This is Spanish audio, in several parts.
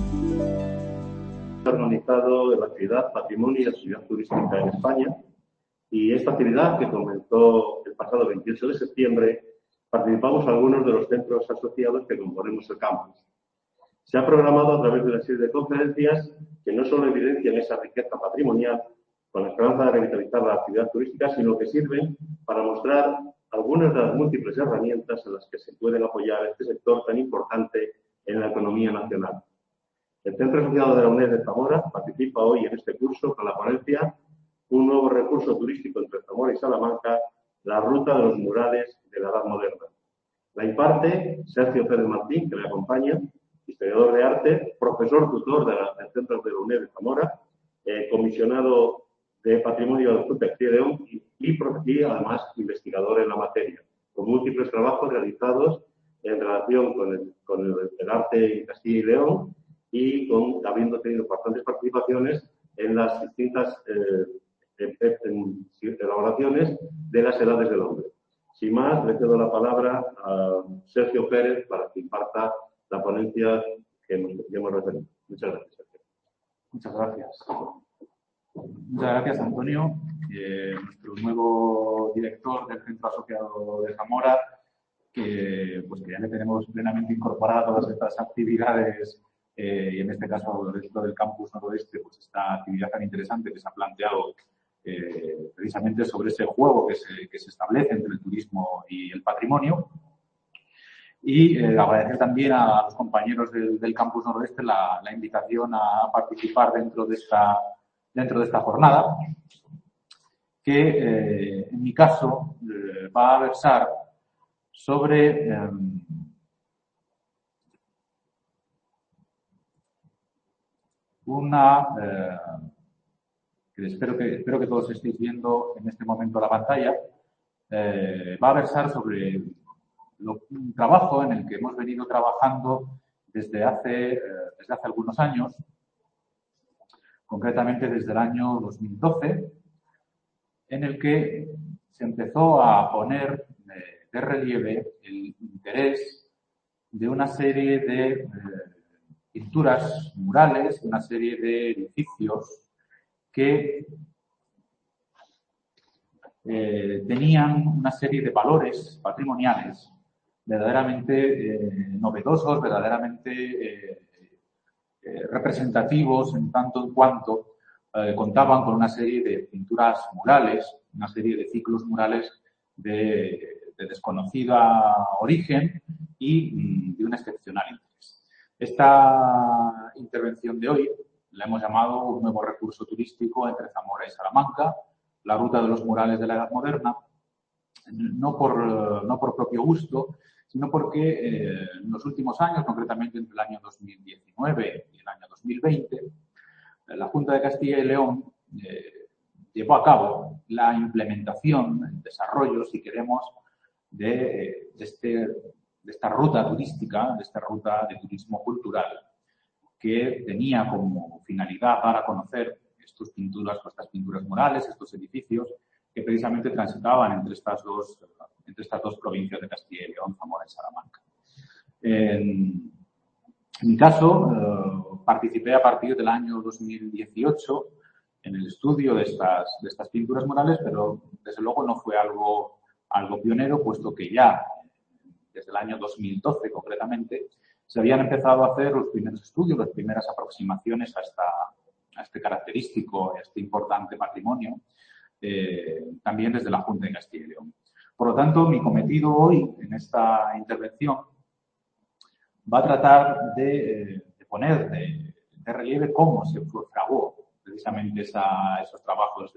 Organizado la actividad Patrimonio y Actividad Turística en España, y esta actividad, que comenzó el pasado 28 de septiembre, participamos algunos de los centros asociados que componemos el campus. Se ha programado a través de una serie de conferencias que no solo evidencian esa riqueza patrimonial con la esperanza de revitalizar la actividad turística, sino que sirven para mostrar algunas de las múltiples herramientas en las que se pueden apoyar este sector tan importante en la economía nacional. El Centro Asociado de la UNED de Zamora participa hoy en este curso con la ponencia Un nuevo recurso turístico entre Zamora y Salamanca, la ruta de los murales de la Edad Moderna. La imparte Sergio Pérez Martín, que le acompaña, historiador de arte, profesor tutor del Centro de la UNED de Zamora, comisionado de Patrimonio de Junta de Castilla y León y además investigador en la materia, con múltiples trabajos realizados en relación con el arte en Castilla y León y habiendo tenido bastantes participaciones en las distintas elaboraciones de las edades del hombre. Sin más, le cedo la palabra a Sergio Pérez para que imparta la ponencia que hemos referido. Muchas gracias, Sergio. Muchas gracias. Muchas gracias, Antonio, nuestro nuevo director del Centro Asociado de Zamora, que ya le tenemos plenamente incorporadas todas estas actividades y en este caso dentro del campus noroeste, pues esta actividad tan interesante que se ha planteado precisamente sobre ese juego que se establece entre el turismo y el patrimonio. Y agradecer también a los compañeros del campus noroeste la invitación a participar dentro de esta jornada, que en mi caso va a versar sobre que espero que todos estéis viendo en este momento la pantalla. Va a versar sobre un trabajo en el que hemos venido trabajando desde hace algunos años, concretamente desde el año 2012, en el que se empezó a poner de relieve el interés de una serie de pinturas murales, una serie de edificios que tenían una serie de valores patrimoniales verdaderamente novedosos, verdaderamente representativos en tanto en cuanto contaban con una serie de pinturas murales, una serie de ciclos murales de desconocida origen y de un excepcional interés. Esta intervención de hoy la hemos llamado Un nuevo recurso turístico entre Zamora y Salamanca, la ruta de los murales de la Edad Moderna, no por propio gusto, sino porque en los últimos años, concretamente entre el año 2019 y el año 2020, la Junta de Castilla y León llevó a cabo la implementación, el desarrollo, si queremos, de esta ruta turística, de esta ruta de turismo cultural, que tenía como finalidad dar a conocer estas pinturas murales, estos edificios, que precisamente transitaban entre estas dos provincias de Castilla y León, Zamora y Salamanca. En mi caso, participé a partir del año 2018 en el estudio de estas pinturas murales, pero desde luego no fue algo pionero, puesto que ya desde el año 2012 concretamente se habían empezado a hacer los primeros estudios, las primeras aproximaciones a este característico, a este importante patrimonio, también desde la Junta de Castilla y León. Por lo tanto, mi cometido hoy en esta intervención va a tratar de poner de relieve cómo se fraguó precisamente esos trabajos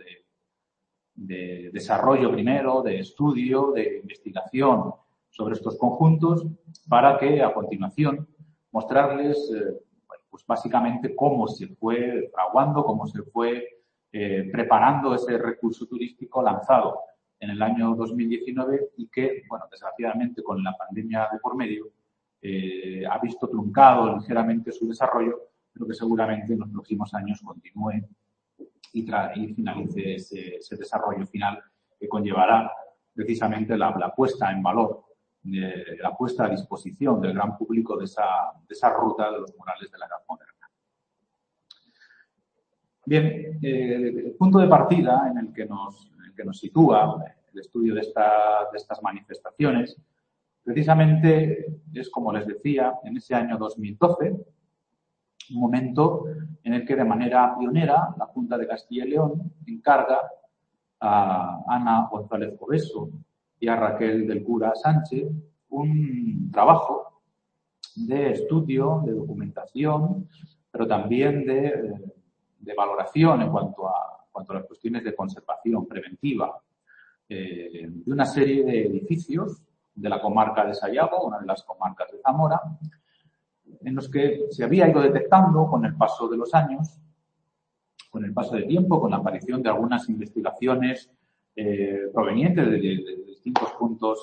de desarrollo primero, de estudio, de investigación sobre estos conjuntos, para que a continuación mostrarles pues básicamente cómo se fue fraguando, cómo se fue preparando ese recurso turístico lanzado en el año 2019 y que, bueno, desgraciadamente con la pandemia de por medio ha visto truncado ligeramente su desarrollo, pero que seguramente en los próximos años continúe y finalice ese desarrollo final que conllevará precisamente la puesta en valor, la puesta a disposición del gran público de esa ruta de los murales de la Edad Moderna. Bien, el punto de partida en el que nos sitúa el estudio de estas manifestaciones, precisamente es, como les decía, en ese año 2012, un momento en el que de manera pionera la Junta de Castilla y León encarga a Ana González Cobeso y a Raquel del Cura Sánchez un trabajo de estudio, de documentación, pero también de valoración en cuanto a las cuestiones de conservación preventiva de una serie de edificios de la comarca de Sayago, una de las comarcas de Zamora, en los que se había ido detectando con el paso de los años, con el paso del tiempo, con la aparición de algunas investigaciones provenientes de distintos puntos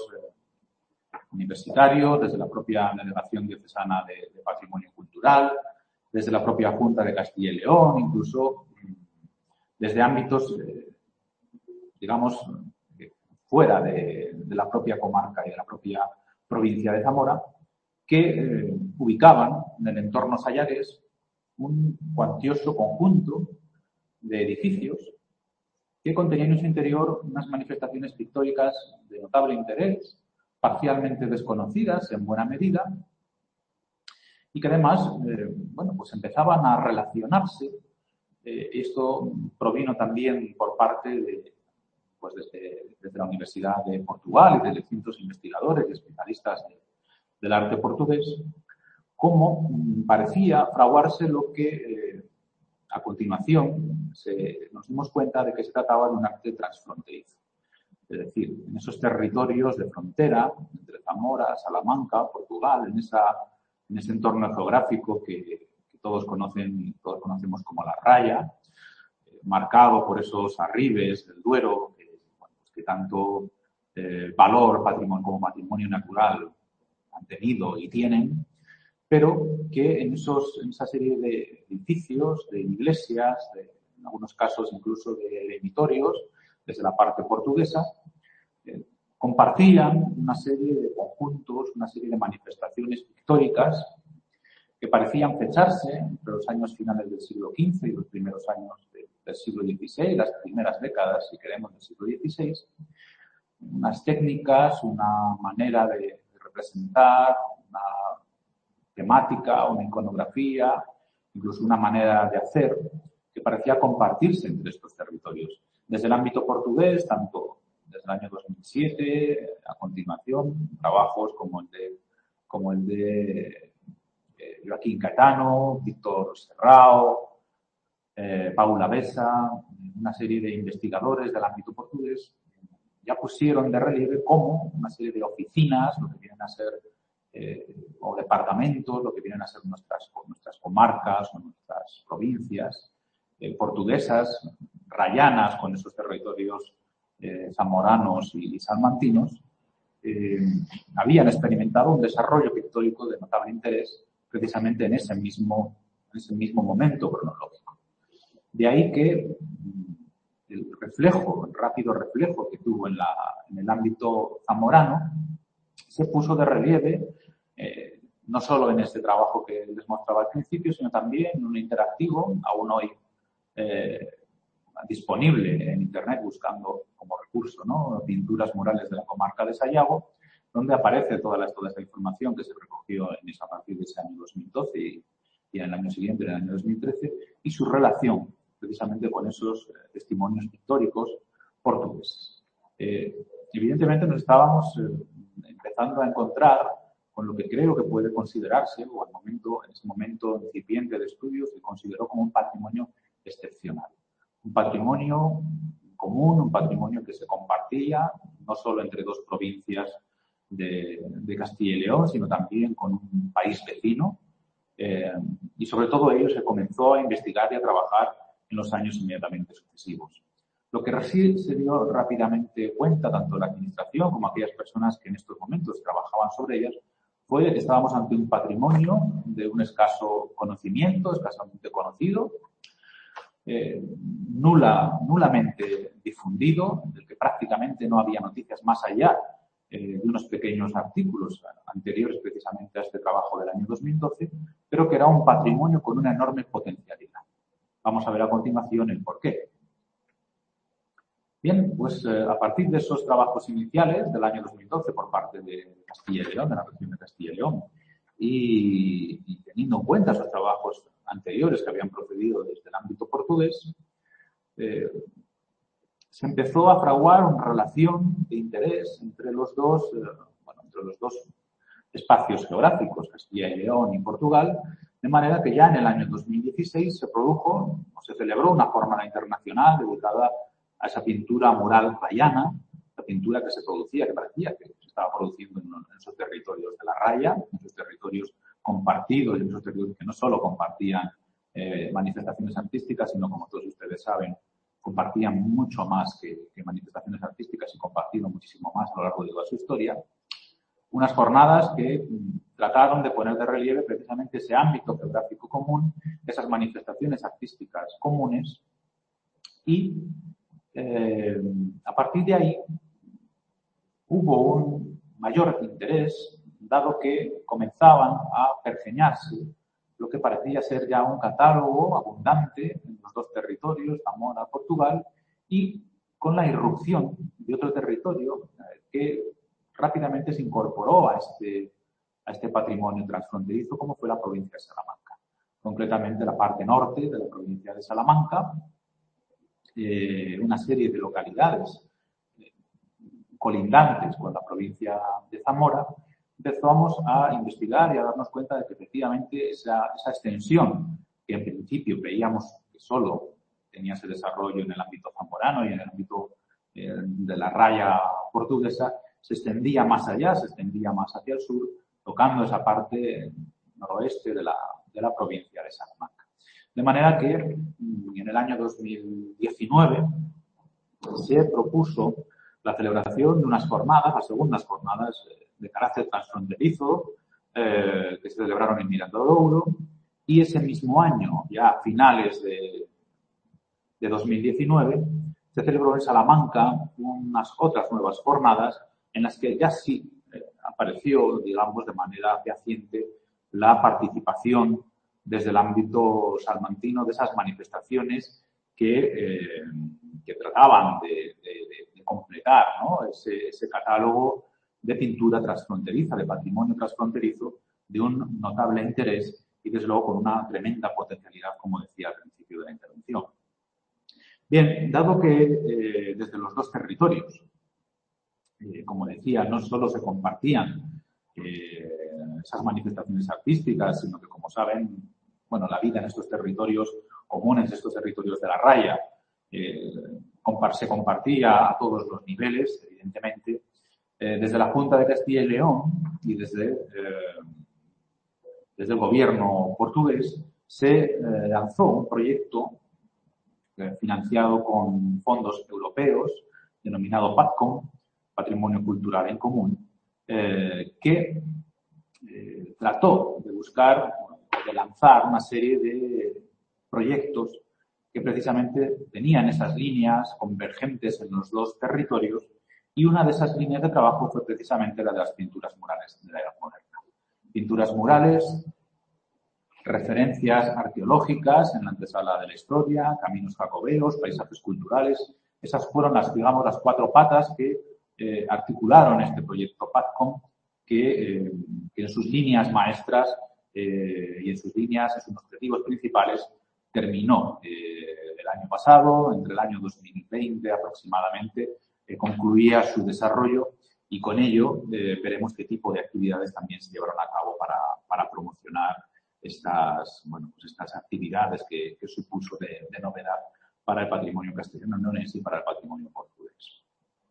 universitarios, desde la propia Delegación Diocesana de Patrimonio Cultural, desde la propia Junta de Castilla y León, incluso desde ámbitos, digamos, fuera de la propia comarca y de la propia provincia de Zamora, que ubicaban en el entorno sayagués un cuantioso conjunto de edificios que contenían en su interior unas manifestaciones pictóricas de notable interés, parcialmente desconocidas en buena medida, y que además, pues empezaban a relacionarse. Esto provino también por parte desde la Universidad de Portugal y de distintos investigadores y especialistas del arte portugués, como parecía fraguarse lo que a continuación nos dimos cuenta de que se trataba de un arte transfronterizo. Es decir, en esos territorios de frontera entre Zamora, Salamanca, Portugal, en ese entorno geográfico que todos conocemos como la Raya, marcado por esos arribes del Duero, que tanto valor como patrimonio natural han tenido y tienen, pero que en esa serie de edificios, de iglesias, en algunos casos incluso de eremitorios, desde la parte portuguesa, compartían una serie de conjuntos, una serie de manifestaciones pictóricas que parecían fecharse entre los años finales del siglo XV y los primeros años del siglo XVI, las primeras décadas, si queremos, del siglo XVI, unas técnicas, una manera de representar, una temática, una iconografía, incluso una manera de hacer que parecía compartirse entre estos territorios. Desde el ámbito portugués, tanto desde el año 2007, a continuación, trabajos como el de Joaquín Caetano, Víctor Serrao, Paula Besa, una serie de investigadores del ámbito portugués, ya pusieron de relieve cómo una serie de oficinas, lo que vienen a ser, o departamentos, lo que vienen a ser nuestras comarcas o nuestras provincias portuguesas, rayanas con esos territorios zamoranos y salmantinos, habían experimentado un desarrollo pictórico de notable interés precisamente en ese mismo momento cronológico. De ahí que el rápido reflejo que tuvo en el ámbito zamorano se puso de relieve no solo en este trabajo que les mostraba al principio, sino también en un interactivo, aún hoy disponible en Internet buscando como recurso, ¿no?, pinturas murales de la comarca de Sayago, donde aparece toda esta información que se recogió a partir de ese año 2012 y en el año siguiente, en el año 2013, y su relación precisamente con esos testimonios pictóricos portugueses. Evidentemente nos estábamos empezando a encontrar con lo que creo que puede considerarse, o en ese momento incipiente de estudios, se consideró como un patrimonio excepcional. Un patrimonio común, un patrimonio que se compartía no solo entre dos provincias de Castilla y León, sino también con un país vecino. Y sobre todo ello se comenzó a investigar y a trabajar en los años inmediatamente sucesivos. Lo que se dio rápidamente cuenta, tanto la administración como aquellas personas que en estos momentos trabajaban sobre ellas, fue que estábamos ante un patrimonio de un escaso conocimiento, escasamente conocido, nulamente difundido, del que prácticamente no había noticias más allá de unos pequeños artículos anteriores precisamente a este trabajo del año 2012, pero que era un patrimonio con una enorme potencialidad. Vamos a ver a continuación el porqué. Bien, pues a partir de esos trabajos iniciales del año 2012 por parte de Castilla y León, de la región de Castilla y León, y teniendo en cuenta esos trabajos anteriores que habían procedido desde el ámbito portugués, se empezó a fraguar una relación de interés entre los dos espacios geográficos, Castilla y León y Portugal, de manera que ya en el año 2016 se produjo o se celebró una jornada internacional dedicada a esa pintura mural baiana, la pintura que se producía, que parecía que se estaba produciendo en esos territorios de la raya, en esos territorios compartidos, en esos territorios que no solo compartían manifestaciones artísticas, sino, como todos ustedes saben, compartían mucho más que manifestaciones artísticas y compartido muchísimo más a lo largo de toda su historia. Unas jornadas que trataron de poner de relieve precisamente ese ámbito geográfico común, esas manifestaciones artísticas comunes y a partir de ahí hubo un mayor interés, dado que comenzaban a pergeñarse lo que parecía ser ya un catálogo abundante en los dos territorios, Zamora, Portugal, y con la irrupción de otro territorio que rápidamente se incorporó a este patrimonio transfronterizo, como fue la provincia de Salamanca. Concretamente la parte norte de la provincia de Salamanca, una serie de localidades colindantes con la provincia de Zamora, empezamos a investigar y a darnos cuenta de que efectivamente esa extensión, que en principio veíamos que solo tenía ese desarrollo en el ámbito zamorano y en el ámbito de la raya portuguesa, se extendía más allá, se extendía más hacia el sur, tocando esa parte noroeste de la provincia de Salamanca. De manera que en el año 2019 se propuso la celebración de unas jornadas, las segundas jornadas de carácter transfronterizo, que se celebraron en Miranda do Douro, y ese mismo año, ya a finales de 2019, se celebró en Salamanca unas otras nuevas jornadas en las que ya sí apareció, digamos, de manera fehaciente la participación desde el ámbito salmantino de esas manifestaciones que trataban de completar, ¿no?, ese catálogo de pintura transfronteriza, de patrimonio transfronterizo, de un notable interés y, desde luego, con una tremenda potencialidad, como decía al principio de la intervención. Bien, dado que desde los dos territorios, como decía, no solo se compartían esas manifestaciones artísticas, sino que, como saben, bueno, la vida en estos territorios comunes, estos territorios de la raya, se compartía a todos los niveles, evidentemente. Desde la Junta de Castilla y León y desde el gobierno portugués se lanzó un proyecto financiado con fondos europeos, denominado PACCOM, Patrimonio Cultural en Común, que trató de buscar, de lanzar una serie de proyectos que precisamente tenían esas líneas convergentes en los dos territorios, y una de esas líneas de trabajo fue precisamente la de las pinturas murales de la Edad Moderna. Pinturas murales, referencias arqueológicas en la antesala de la historia, caminos jacobeos, paisajes culturales. Esas fueron las cuatro patas que articularon este proyecto PACCOM, que en sus líneas maestras y en sus objetivos principales terminó el año pasado, entre el año 2020 aproximadamente, concluía su desarrollo, y con ello veremos qué tipo de actividades también se llevaron a cabo para promocionar estas actividades que supuso de novedad para el patrimonio castellano y para el patrimonio portugués.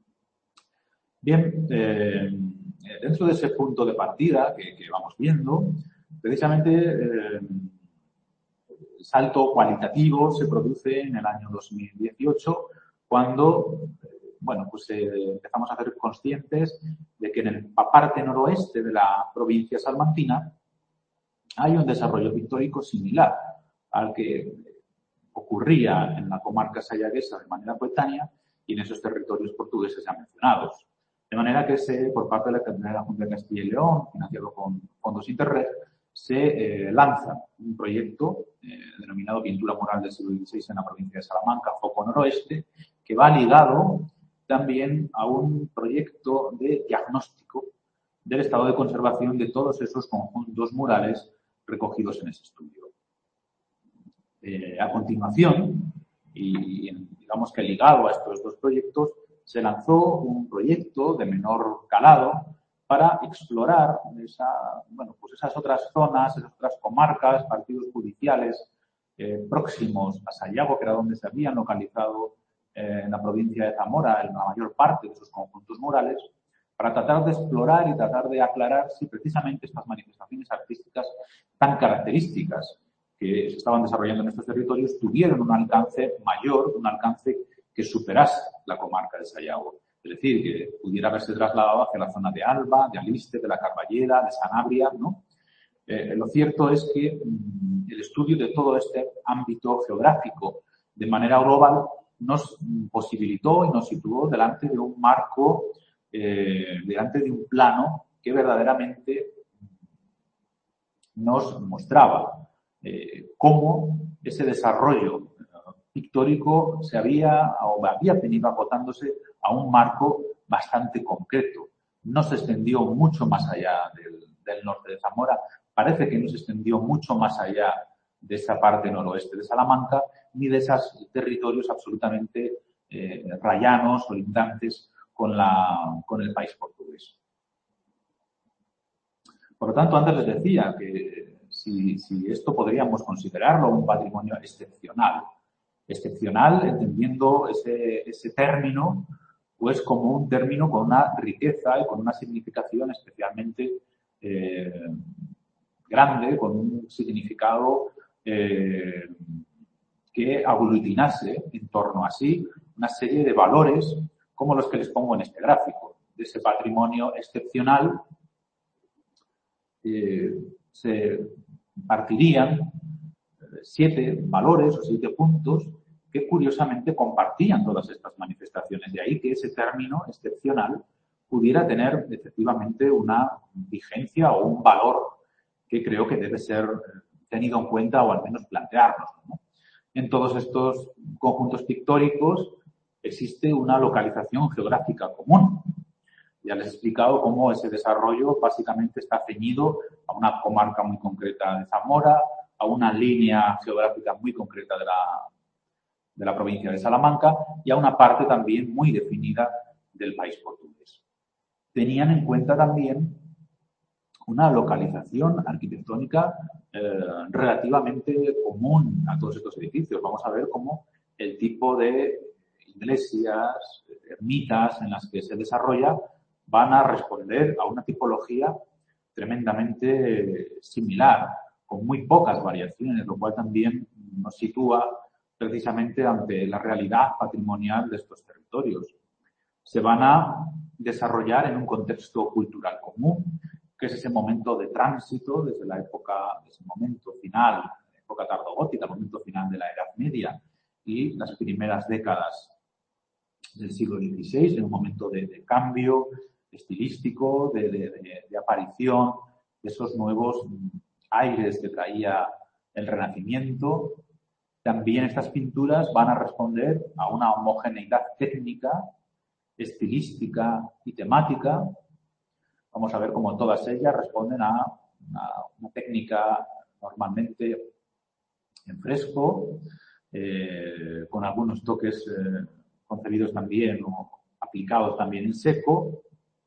Bien, dentro de ese punto de partida que vamos viendo, precisamente el salto cualitativo se produce en el año 2018, cuando empezamos a ser conscientes de que en la parte noroeste de la provincia salmantina hay un desarrollo pictórico similar al que ocurría en la comarca sayaguesa de manera coetánea y en esos territorios portugueses ya mencionados. De manera que por parte de la Junta de Castilla y León, financiado con fondos Interreg, se lanza un proyecto denominado Pintura Mural del siglo XVI en la provincia de Salamanca, Foco Noroeste, que va ligado también a un proyecto de diagnóstico del estado de conservación de todos esos conjuntos murales recogidos en ese estudio. A continuación, y digamos que ligado a estos dos proyectos, se lanzó un proyecto de menor calado para explorar esas otras zonas, esas otras comarcas, partidos judiciales próximos a Sayago, que era donde se habían localizado en la provincia de Zamora en la mayor parte de sus conjuntos murales, para tratar de explorar y tratar de aclarar si precisamente estas manifestaciones artísticas tan características que se estaban desarrollando en estos territorios tuvieron un alcance mayor, un alcance que superase la comarca de Sayago. Es decir, que pudiera haberse trasladado hacia la zona de Alba, de Aliste, de la Carballera, de Sanabria, ¿no? Lo cierto es que el estudio de todo este ámbito geográfico de manera global nos posibilitó y nos situó delante de un marco, delante de un plano que verdaderamente nos mostraba cómo ese desarrollo pictórico había venido acotándose a un marco bastante concreto. No se extendió mucho más allá del norte de Zamora, parece que no se extendió mucho más allá de esa parte noroeste de Salamanca, ni de esos territorios absolutamente rayanos o lindantes con el país portugués. Por lo tanto, antes les decía que si esto podríamos considerarlo un patrimonio excepcional. Excepcional, entendiendo ese término, pues como un término con una riqueza y con una significación especialmente grande, con un significado que aglutinase en torno a sí una serie de valores como los que les pongo en este gráfico. De ese patrimonio excepcional se partirían 7 valores o 7 puntos que curiosamente compartían todas estas manifestaciones. De ahí que ese término excepcional pudiera tener efectivamente una vigencia o un valor que creo que debe ser tenido en cuenta o al menos plantearnos, ¿no? En todos estos conjuntos pictóricos existe una localización geográfica común. Ya les he explicado cómo ese desarrollo básicamente está ceñido a una comarca muy concreta de Zamora, a una línea geográfica muy concreta de la provincia de Salamanca y a una parte también muy definida del país portugués. Tenían en cuenta también una localización arquitectónica relativamente común a todos estos edificios. Vamos a ver cómo el tipo de iglesias, ermitas en las que se desarrolla van a responder a una tipología tremendamente similar, con muy pocas variaciones, lo cual también nos sitúa precisamente ante la realidad patrimonial de estos territorios. Se van a desarrollar en un contexto cultural común, que es ese momento de tránsito desde la época, ese momento final, la época tardogótica, el momento final de la Edad Media y las primeras décadas del siglo XVI, en un momento de cambio estilístico, de aparición de esos nuevos aires que traía el Renacimiento. También estas pinturas van a responder a una homogeneidad técnica, estilística y temática. Vamos a ver cómo todas ellas responden a una técnica normalmente en fresco, con algunos toques concebidos también o aplicados también en seco,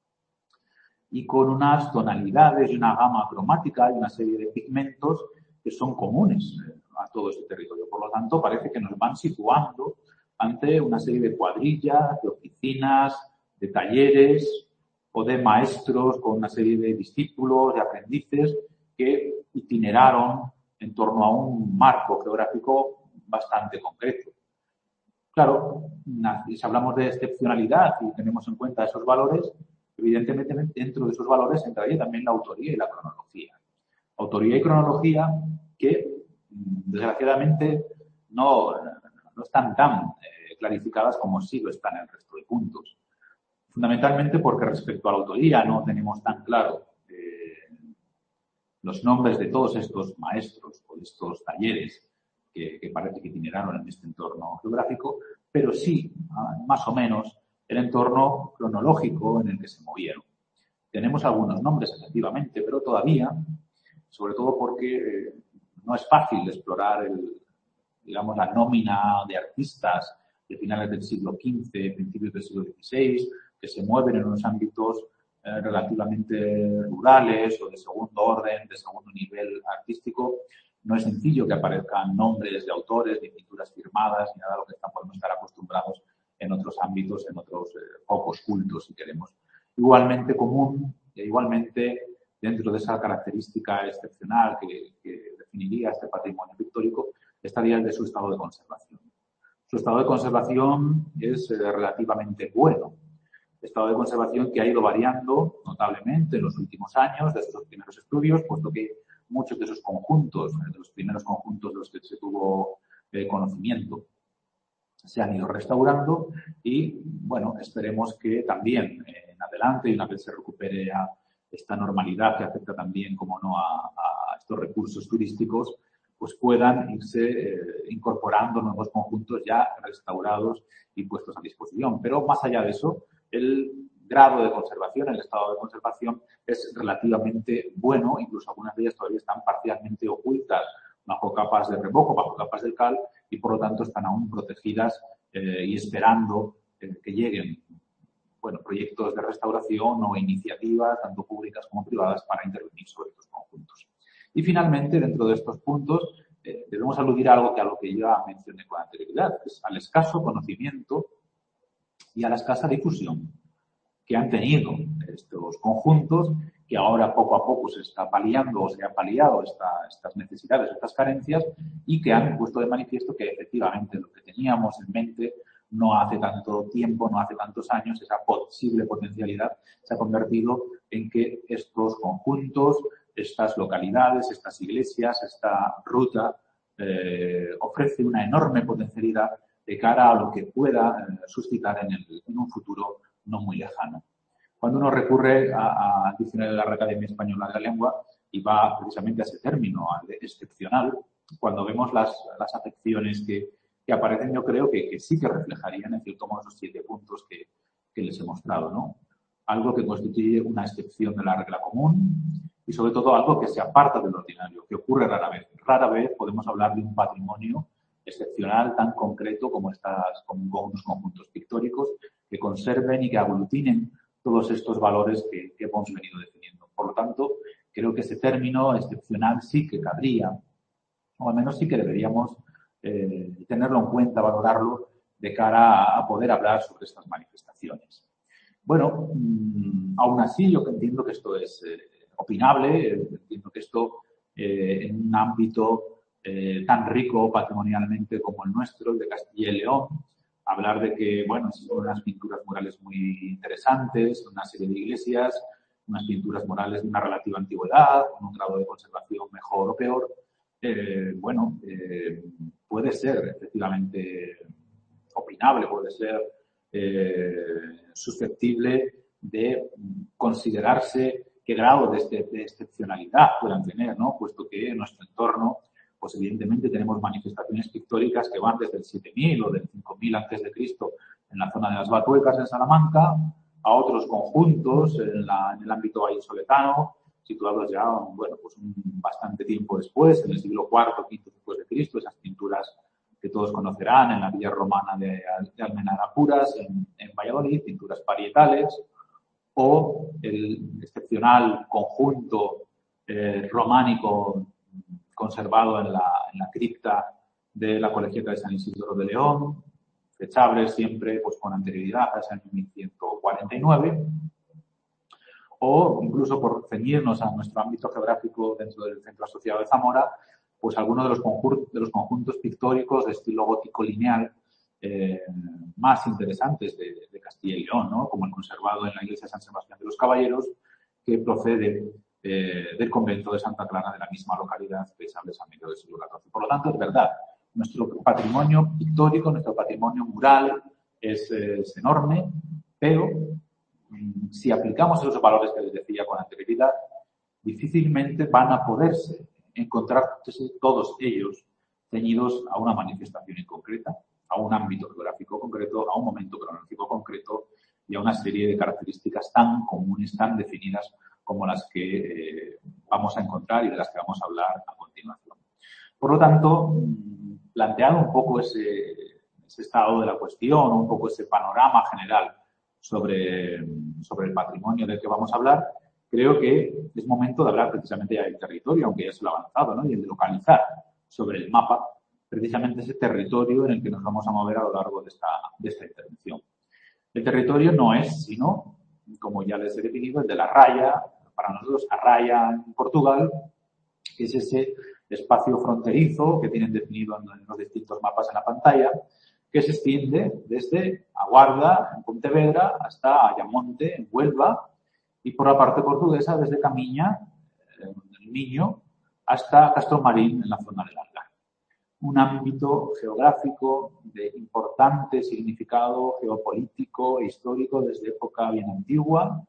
y con unas tonalidades y una gama cromática y una serie de pigmentos que son comunes a todo este territorio. Por lo tanto, parece que nos van situando ante una serie de cuadrillas, de oficinas, de talleres o de maestros con una serie de discípulos, de aprendices que itineraron en torno a un marco geográfico bastante concreto. Claro, si hablamos de excepcionalidad y tenemos en cuenta esos valores, evidentemente dentro de esos valores entraría también la autoría y la cronología. Autoría y cronología que, desgraciadamente, no están tan clarificadas como sí lo están en el resto de puntos. Fundamentalmente porque respecto a la autoría no tenemos tan claro los nombres de todos estos maestros o de estos talleres que parece que itineraron en este entorno geográfico, pero sí, más o menos, el entorno cronológico en el que se movieron. Tenemos algunos nombres, efectivamente, pero todavía, sobre todo porque no es fácil explorar la nómina de artistas de finales del siglo XV, principios del siglo XVI, que se mueven en unos ámbitos relativamente rurales o de segundo orden, de segundo nivel artístico. No es sencillo que aparezcan nombres de autores, de pinturas firmadas, ni nada de lo que podemos estar acostumbrados en otros ámbitos, en otros focos cultos, si queremos. Igualmente común, e igualmente dentro de esa característica excepcional que definiría este patrimonio pictórico, estaría el de su estado de conservación. Su estado de conservación es relativamente bueno. Estado de conservación que ha ido variando notablemente en los últimos años, desde los primeros estudios, puesto que muchos de esos conjuntos, de los primeros conjuntos de los que se tuvo conocimiento, se han ido restaurando y, bueno, esperemos que también en adelante, y una vez se recupere esta normalidad que afecta también, como no, a estos recursos turísticos, pues puedan irse incorporando nuevos conjuntos ya restaurados y puestos a disposición. Pero más allá de eso, el grado de conservación, el estado de conservación es relativamente bueno, incluso algunas de ellas todavía están parcialmente ocultas bajo capas de revoco, bajo capas de cal, y por lo tanto están aún protegidas y esperando que lleguen proyectos de restauración o iniciativas, tanto públicas como privadas, para intervenir sobre estos conjuntos. Y finalmente, dentro de estos puntos, debemos aludir a algo que ya mencioné con anterioridad, es al escaso conocimiento y a la escasa difusión que han tenido estos conjuntos, que ahora poco a poco se está paliando o se han paliado estas necesidades, estas carencias, y que han puesto de manifiesto que efectivamente lo que teníamos en mente no hace tanto tiempo, no hace tantos años, esa posible potencialidad se ha convertido en que estos conjuntos, estas localidades, estas iglesias, esta ruta ofrece una enorme potencialidad de cara a lo que pueda suscitar en un futuro no muy lejano. Cuando uno recurre al diccionario de la Real Academia Española de la Lengua y va precisamente a ese término, al de excepcional, cuando vemos las acepciones que aparecen, yo creo que sí que reflejarían en cierto modo esos 7 puntos que les he mostrado, ¿no? Algo que constituye una excepción de la regla común y sobre todo algo que se aparta del ordinario, que ocurre rara vez. Rara vez podemos hablar de un patrimonio excepcional tan concreto como unos conjuntos pictóricos que conserven y que aglutinen todos estos valores que hemos venido definiendo. Por lo tanto, creo que ese término excepcional sí que cabría, o al menos sí que deberíamos tenerlo en cuenta, valorarlo de cara a poder hablar sobre estas manifestaciones. Bueno, aún así yo entiendo que esto es opinable, entiendo que esto en un ámbito tan rico patrimonialmente como el nuestro, el de Castilla y León, hablar de que, bueno, son unas pinturas murales muy interesantes, una serie de iglesias, unas pinturas murales de una relativa antigüedad, con un grado de conservación mejor o peor, puede ser efectivamente opinable, puede ser susceptible de considerarse qué grado de excepcionalidad puedan tener, ¿no? Puesto que en nuestro entorno, pues evidentemente tenemos manifestaciones pictóricas que van desde el 7000 o del 5000 antes de Cristo en la zona de las Batuecas en Salamanca, a otros conjuntos en el ámbito vallisoletano, situados ya, bastante tiempo después, en el siglo IV, V después de Cristo, esas pinturas que todos conocerán en la villa romana de Almenarapuras, en Valladolid, pinturas parietales, o el excepcional conjunto románico conservado en la cripta de la Colegiata de San Isidro de León, fechables siempre pues, con anterioridad a ese año 1149, o incluso por ceñirnos a nuestro ámbito geográfico dentro del centro asociado de Zamora, pues algunos de los conjuntos pictóricos de estilo gótico lineal más interesantes de Castilla y León, ¿no? Como el conservado en la iglesia de San Sebastián de los Caballeros, que procede del convento de Santa Clara de la misma localidad, fechables a medio del siglo XIV. Por lo tanto, es verdad, nuestro patrimonio pictórico, nuestro patrimonio mural es enorme, pero si aplicamos esos valores que les decía con anterioridad, difícilmente van a poderse encontrar todos ellos ceñidos a una manifestación en concreta, a un ámbito geográfico concreto, a un momento cronológico concreto y a una serie de características tan comunes, tan definidas como las que vamos a encontrar y de las que vamos a hablar a continuación. Por lo tanto, planteado un poco ese estado de la cuestión, un poco ese panorama general sobre el patrimonio del que vamos a hablar, creo que es momento de hablar precisamente ya del territorio, aunque ya se lo ha avanzado, ¿no? Y el de localizar sobre el mapa precisamente ese territorio en el que nos vamos a mover a lo largo de esta intervención. El territorio no es sino, como ya les he definido, el de la raya, para nosotros a raya en Portugal, que es ese espacio fronterizo que tienen definido en los distintos mapas en la pantalla, que se extiende desde A Guarda, en Pontevedra, hasta Ayamonte, en Huelva, y por la parte portuguesa desde Camiña, en el Miño, hasta Castromarín, en la zona del Algar. Un ámbito geográfico de importante significado geopolítico e histórico desde época bien antigua,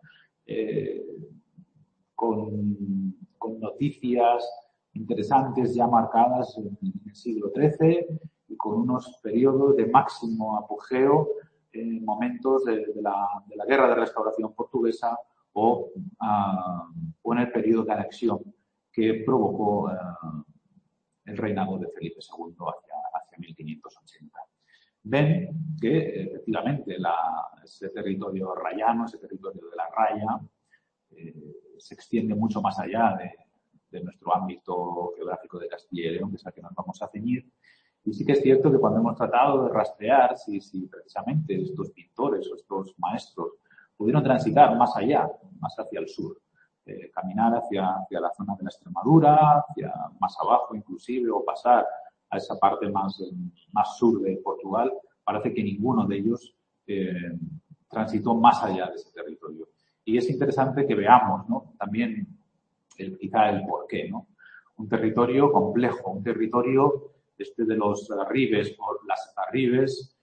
con noticias interesantes ya marcadas en el siglo XIII y con unos periodos de máximo apogeo en momentos de la Guerra de Restauración portuguesa o en el periodo de anexión que provocó el reinado de Felipe II hacia 1580. Ven que efectivamente ese territorio rayano, ese territorio de la raya, se extiende mucho más allá de nuestro ámbito geográfico de Castilla y León, que es al que nos vamos a ceñir. Y sí que es cierto que cuando hemos tratado de rastrear si precisamente estos pintores o estos maestros pudieron transitar más allá, más hacia el sur, caminar hacia la zona de la Extremadura, hacia más abajo inclusive, o pasar a esa parte más sur de Portugal, parece que ninguno de ellos transitó más allá de ese territorio. Y es interesante que veamos, ¿no?, también quizá el porqué, ¿no? Un territorio complejo, un territorio de los arribes o las arribes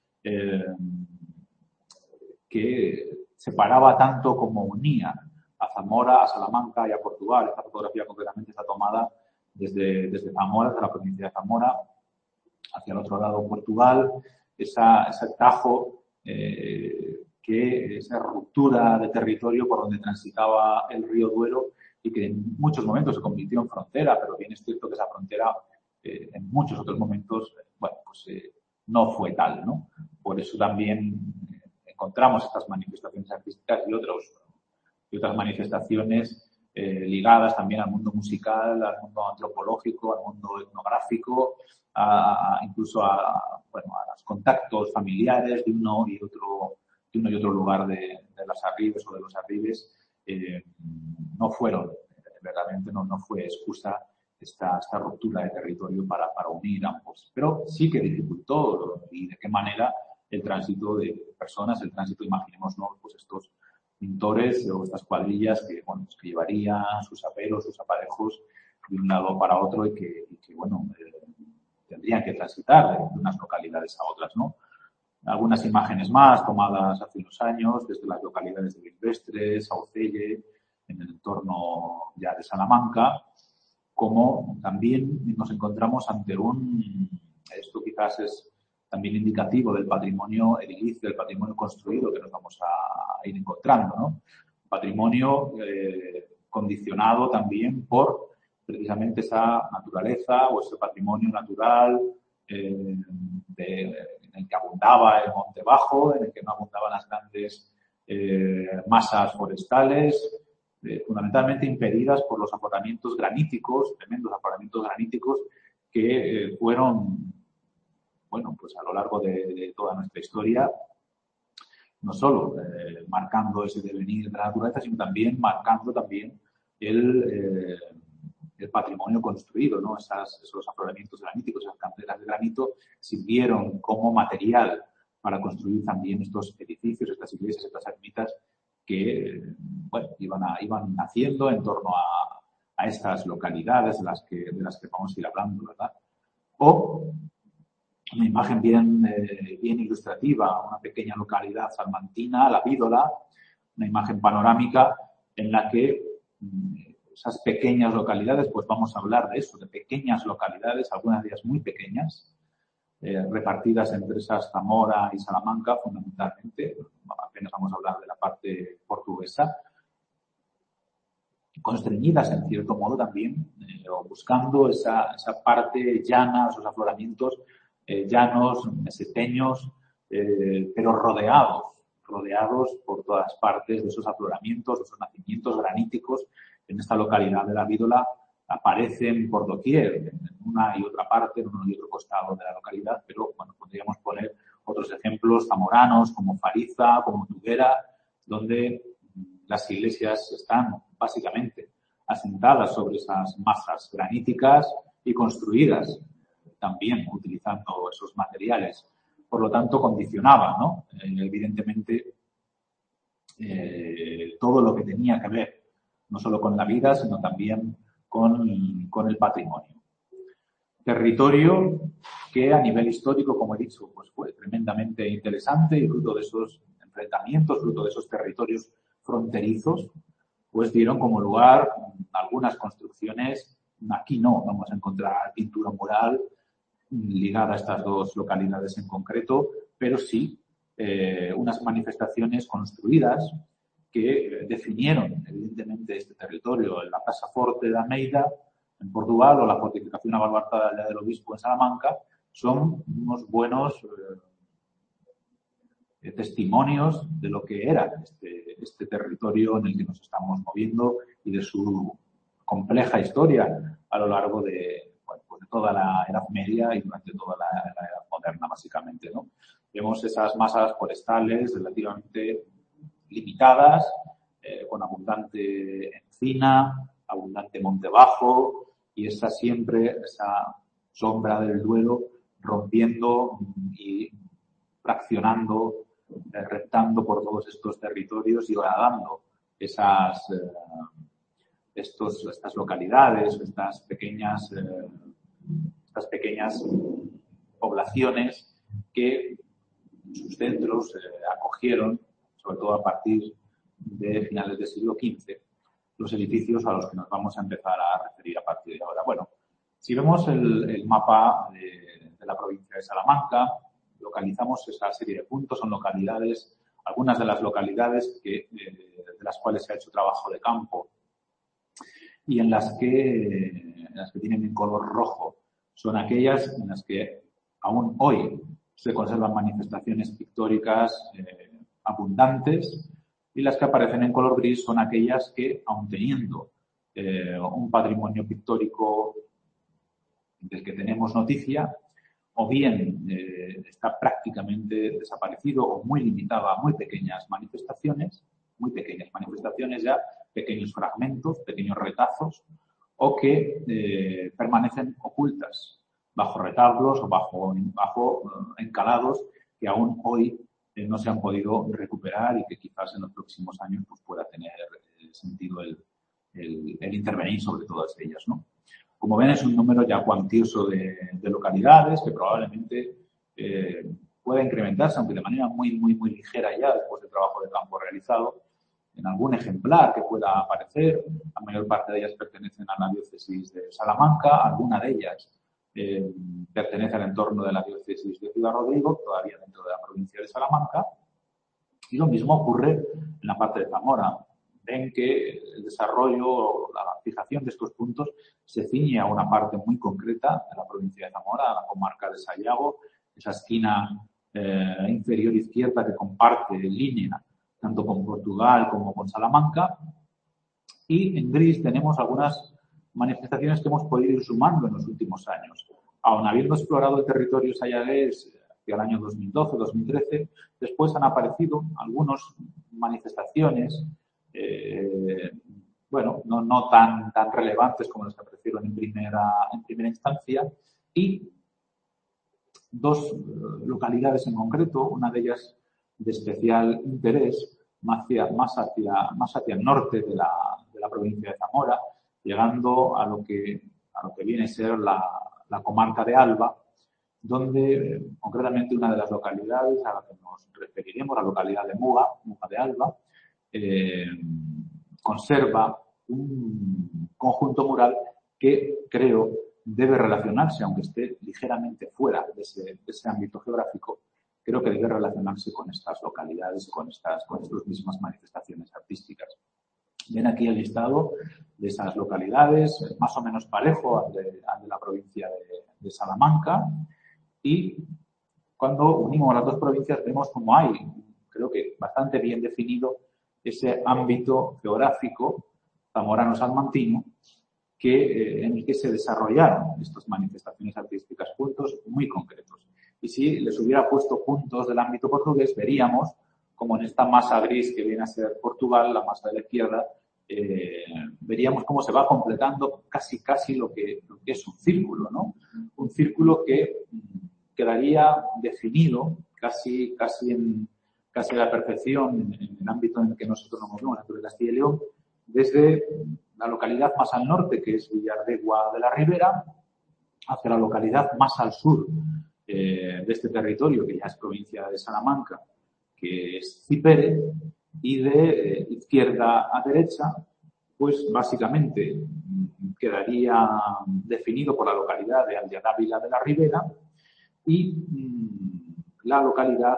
que separaba tanto como unía a Zamora, a Salamanca y a Portugal. Esta fotografía concretamente está tomada desde Zamora, de la provincia de Zamora, hacia el otro lado Portugal, ese tajo, esa ruptura de territorio por donde transitaba el río Duero y que en muchos momentos se convirtió en frontera, pero bien es cierto que esa frontera en muchos otros momentos, no fue tal, ¿no? Por eso también encontramos estas manifestaciones artísticas y otras manifestaciones ligadas también al mundo musical, al mundo antropológico, al mundo etnográfico, incluso a los contactos familiares de uno y otro lugar de las arribes o de los arribes. No fueron, verdaderamente no fue excusa esta ruptura de territorio para unir ambos, pero sí que dificultó y de qué manera el tránsito de personas, imaginémonos, pues estos pintores o estas cuadrillas que llevarían sus aperos, sus aparejos de un lado para otro y que tendrían que transitar de unas localidades a otras, ¿no? Algunas imágenes más tomadas hace unos años desde las localidades de Bilvestre, Saucelle, en el entorno ya de Salamanca, como también nos encontramos ante esto quizás es también indicativo del patrimonio edilicio, del patrimonio construido que nos vamos a ir encontrando, ¿no? Patrimonio condicionado también por precisamente esa naturaleza o ese patrimonio natural en el que abundaba el monte bajo, en el que no abundaban las grandes masas forestales, fundamentalmente impedidas por los afloramientos graníticos, tremendos afloramientos graníticos que fueron, pues a lo largo de toda nuestra historia, no solo marcando ese devenir de la naturaleza, sino también marcando también el patrimonio construido, ¿no? Esos afloramientos graníticos, esas canteras de granito sirvieron como material para construir también estos edificios, estas iglesias, estas ermitas que iban naciendo en torno a estas localidades de las que vamos a ir hablando, ¿verdad? O una imagen bien ilustrativa, una pequeña localidad salmantina, La Vídola, una imagen panorámica en la que esas pequeñas localidades, pues vamos a hablar de eso, de pequeñas localidades, algunas de ellas muy pequeñas, repartidas entre esas Zamora y Salamanca, fundamentalmente. Apenas vamos a hablar de la parte portuguesa, constreñidas en cierto modo también, o buscando esa parte llana, esos afloramientos llanos, meseteños, pero rodeados por todas partes de esos afloramientos, de esos nacimientos graníticos. En esta localidad de La Vídola aparecen por doquier, en una y otra parte, en uno y otro costado de la localidad, pero bueno, podríamos poner otros ejemplos zamoranos como Fariza, como Tudela, donde las iglesias están básicamente asentadas sobre esas masas graníticas y construidas también utilizando esos materiales. Por lo tanto, condicionaba, ¿no? Evidentemente, todo lo que tenía que ver, no solo con la vida, sino también con el patrimonio. Territorio que a nivel histórico, como he dicho, pues fue tremendamente interesante y fruto de esos enfrentamientos, fruto de esos territorios fronterizos, pues dieron como lugar algunas construcciones. Aquí no vamos a encontrar pintura mural ligada a estas dos localidades en concreto, pero sí unas manifestaciones construidas que definieron evidentemente este territorio. En la Casa Forte de Almeida, en Portugal, o la fortificación abarrotada del Obispo en Salamanca, son unos buenos testimonios de lo que era este territorio en el que nos estamos moviendo y de su compleja historia a lo largo de toda la Edad Media y durante toda la Edad Moderna, básicamente, ¿no? Vemos esas masas forestales relativamente limitadas, con abundante encina, abundante monte bajo, y esa sombra del Duero rompiendo y fraccionando, reptando por todos estos territorios y horadando estas localidades, estas pequeñas poblaciones que sus centros acogieron, sobre todo a partir de finales del siglo XV, los edificios a los que nos vamos a empezar a referir a partir de ahora. Bueno, si vemos el mapa de la provincia de Salamanca, localizamos esa serie de puntos, son localidades, algunas de las localidades de las cuales se ha hecho trabajo de campo y en las que tienen en color rojo son aquellas en las que aún hoy se conservan manifestaciones pictóricas abundantes, y las que aparecen en color gris son aquellas que, aun teniendo un patrimonio pictórico del que tenemos noticia, o bien está prácticamente desaparecido o muy limitado a muy pequeñas manifestaciones ya, pequeños fragmentos, pequeños retazos, o que permanecen ocultas bajo retablos o bajo encalados que aún hoy no se han podido recuperar y que quizás en los próximos años pues, pueda tener sentido el intervenir sobre todas ellas, ¿no? Como ven, es un número ya cuantioso de localidades que probablemente pueda incrementarse, aunque de manera muy, muy, muy ligera ya después del trabajo de campo realizado, en algún ejemplar que pueda aparecer. La mayor parte de ellas pertenecen a la diócesis de Salamanca, alguna de ellas pertenece al entorno de la diócesis de Ciudad Rodrigo, todavía dentro de la provincia de Salamanca, y lo mismo ocurre en la parte de Zamora. Ven que el desarrollo, la fijación de estos puntos se ciñe a una parte muy concreta de la provincia de Zamora, a la comarca de Sayago, esa esquina inferior izquierda que comparte línea tanto con Portugal como con Salamanca, y en gris tenemos algunas manifestaciones que hemos podido ir sumando en los últimos años. Aun habiendo explorado el territorio sayagués hacia el año 2012-2013, después han aparecido algunas manifestaciones no tan relevantes como las que aparecieron en primera instancia, y dos localidades en concreto, una de ellas de especial interés, más hacia el norte de la provincia de Zamora, llegando a lo que viene a ser la comarca de Alba, donde concretamente una de las localidades a la que nos referiremos, la localidad de Muga de Alba, conserva un conjunto mural que creo debe relacionarse, aunque esté ligeramente fuera de ese ámbito geográfico, creo que debe relacionarse con estas localidades, con estas mismas manifestaciones artísticas. Ven aquí el listado de esas localidades, más o menos parejo al de la provincia de Salamanca, y cuando unimos las dos provincias vemos como hay, creo que bastante bien definido, ese ámbito geográfico zamorano-salmantino en el que se desarrollaron estas manifestaciones artísticas, puntos muy concretos. Y si les hubiera puesto puntos del ámbito portugués, veríamos como en esta masa gris que viene a ser Portugal, la masa de la izquierda, veríamos cómo se va completando casi lo que es un círculo, ¿no? Un círculo que quedaría definido casi a la perfección en el ámbito en el que nosotros nos movemos, dentro de Castilla y León, desde la localidad más al norte, que es Villardegua de la Ribera, hacia la localidad más al sur de este territorio, que ya es provincia de Salamanca, que es Cipere, y de izquierda a derecha, pues básicamente quedaría definido por la localidad de Aldeadávila de la Ribera y la localidad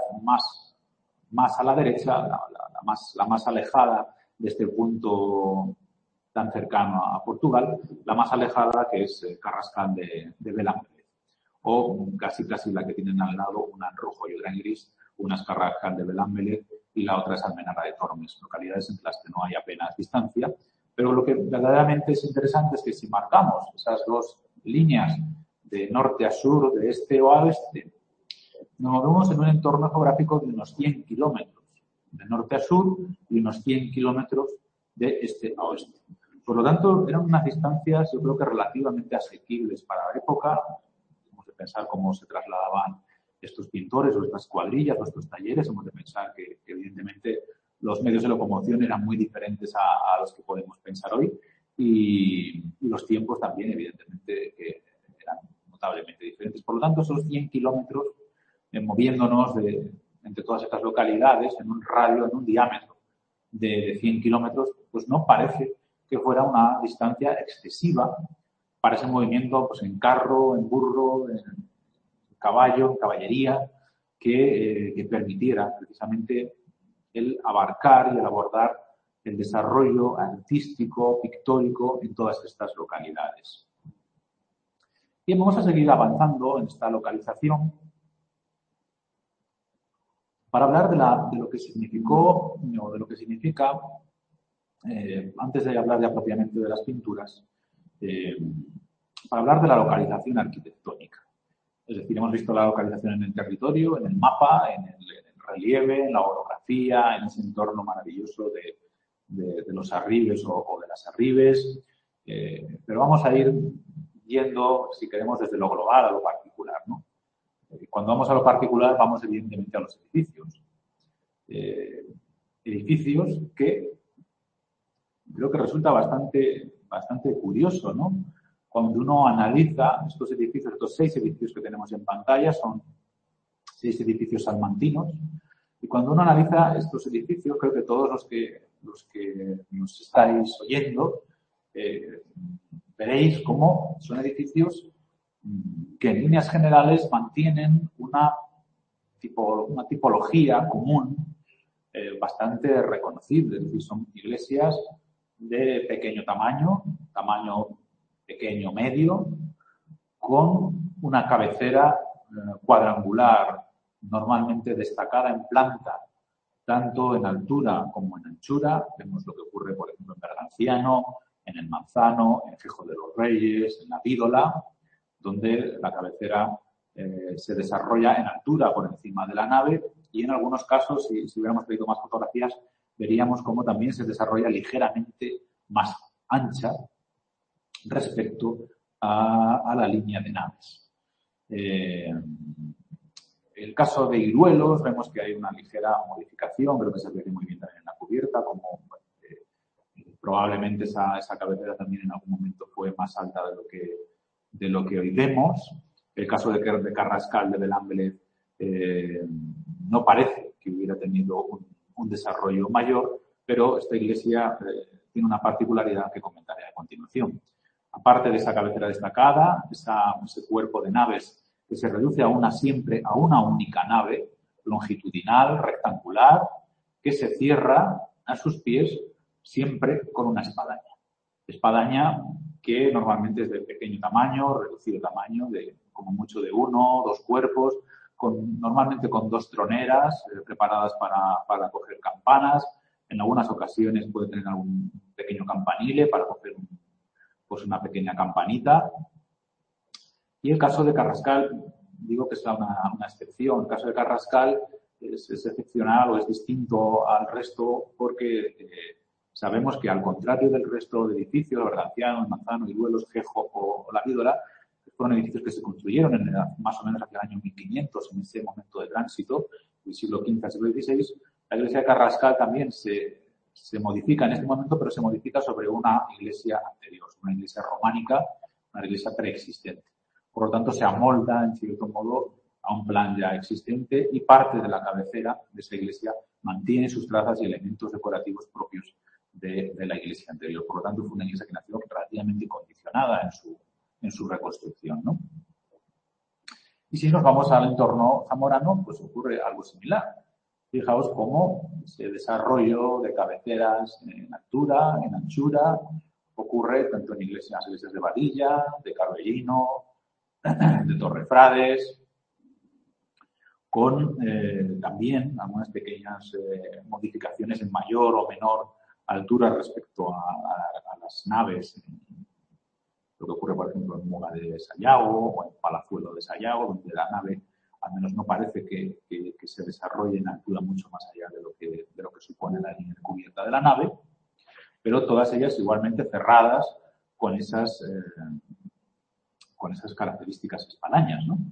más a la derecha, la más alejada de este punto tan cercano a Portugal, la más alejada, que es Carrascal de Belámbrez, o casi la que tienen al lado, una en rojo y otra en gris, una es Carrascal de Belámbrez y la otra es Almenara de Tormes, localidades entre las que no hay apenas distancia. Pero lo que verdaderamente es interesante es que si marcamos esas dos líneas de norte a sur, de este a oeste, nos movemos en un entorno geográfico de unos 100 kilómetros de norte a sur y unos 100 kilómetros de este a oeste. Por lo tanto, eran unas distancias, yo creo que relativamente asequibles para la época. Hemos de pensar cómo se trasladaban estos pintores o estas cuadrillas o estos talleres. Hemos de pensar que evidentemente los medios de locomoción eran muy diferentes a los que podemos pensar hoy y los tiempos también, evidentemente, que eran notablemente diferentes. Por lo tanto, esos 100 kilómetros moviéndonos entre todas estas localidades en un radio, en un diámetro de 100 kilómetros, pues no parece que fuera una distancia excesiva para ese movimiento pues en carro, en burro, en caballo, en caballería, que permitiera precisamente el abarcar y el abordar el desarrollo artístico, pictórico en todas estas localidades. Bien, vamos a seguir avanzando en esta localización para hablar de lo que significó o de lo que significa, antes de hablar ya propiamente de las pinturas, para hablar de la localización arquitectónica. Es decir, hemos visto la localización en el territorio, en el mapa, en el relieve, en la orografía, en ese entorno maravilloso de los arribes o de las arribes, pero vamos a ir yendo, si queremos, desde lo global a lo particular, ¿no? Cuando vamos a lo particular, vamos evidentemente a los edificios. Edificios que creo que resulta bastante curioso, ¿no? Cuando uno analiza estos edificios, estos 6 edificios que tenemos en pantalla, son 6 edificios salmantinos, y cuando uno analiza estos edificios, creo que todos los que nos estáis oyendo, veréis cómo son edificios que en líneas generales mantienen una tipología común bastante reconocible. Es decir, son iglesias de pequeño tamaño pequeño medio, con una cabecera cuadrangular normalmente destacada en planta, tanto en altura como en anchura. Vemos lo que ocurre, por ejemplo, en Berganciano, en el Manzano, en Fejo de los Reyes, en la Vídola, donde la cabecera se desarrolla en altura por encima de la nave y en algunos casos, si hubiéramos pedido más fotografías, veríamos cómo también se desarrolla ligeramente más ancha respecto a la línea de naves. El caso de Iruelos, vemos que hay una ligera modificación, creo que se ve muy bien también en la cubierta, como probablemente esa cabecera también en algún momento fue más alta de lo que hoy vemos. El caso de Carrascal de Belámbrez no parece que hubiera tenido un desarrollo mayor, pero esta iglesia tiene una particularidad que comentaré a continuación. Aparte de esa cabecera destacada, ese cuerpo de naves que se reduce a una única nave longitudinal, rectangular, que se cierra a sus pies siempre con una espadaña. Espadaña que normalmente es de pequeño tamaño, reducido tamaño, de como mucho de 1 o 2 cuerpos, normalmente con 2 troneras preparadas para coger campanas. En algunas ocasiones puede tener algún pequeño campanile para coger pues una pequeña campanita. Y el caso de Carrascal, digo que es una excepción. El caso de Carrascal es excepcional o es distinto al resto porque sabemos que al contrario del resto de edificios, Berganciano, Manzano, Iruelos, Gejo o La Vídora, fueron edificios que se construyeron más o menos hacia el año 1500, en ese momento de tránsito, del siglo XV al siglo XVI. La iglesia de Carrascal también se modifica en este momento, pero se modifica sobre una iglesia anterior, una iglesia románica, una iglesia preexistente. Por lo tanto, se amolda, en cierto modo, a un plan ya existente y parte de la cabecera de esa iglesia mantiene sus trazas y elementos decorativos propios de la iglesia anterior. Por lo tanto, fue una iglesia que nació relativamente condicionada en su reconstrucción, ¿no? Y si nos vamos al entorno zamorano, pues ocurre algo similar. Fijaos cómo ese desarrollo de cabeceras en altura, en anchura, ocurre tanto en las iglesias de Badilla, de Carbellino, de Torrefrades, con también algunas pequeñas modificaciones en mayor o menor altura respecto a las naves. Lo que ocurre, por ejemplo, en Muga de Sayago o en Palazuelo de Sayago, donde la nave al menos no parece que se desarrolle en altura mucho más allá de lo que supone la línea de cubierta de la nave, pero todas ellas igualmente cerradas con esas características espadañas, ¿no?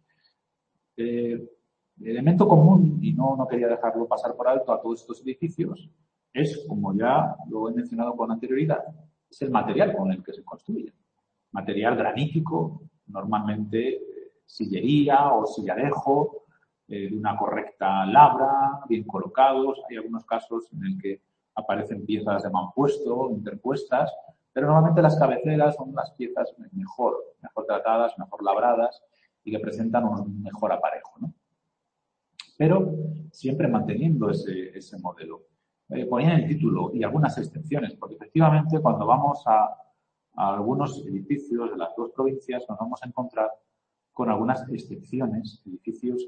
Elemento común, y no quería dejarlo pasar por alto a todos estos edificios, es, como ya lo he mencionado con anterioridad, es el material con el que se construyen. Material granítico, normalmente sillería o sillarejo, de una correcta labra, bien colocados. Hay algunos casos en el que aparecen piezas de mampuesto, interpuestas, pero normalmente las cabeceras son las piezas mejor tratadas, mejor labradas y que presentan un mejor aparejo, ¿no? Pero siempre manteniendo ese modelo. Ponía en el título y algunas excepciones, porque efectivamente cuando vamos a algunos edificios de las dos provincias nos vamos a encontrar con algunas excepciones, edificios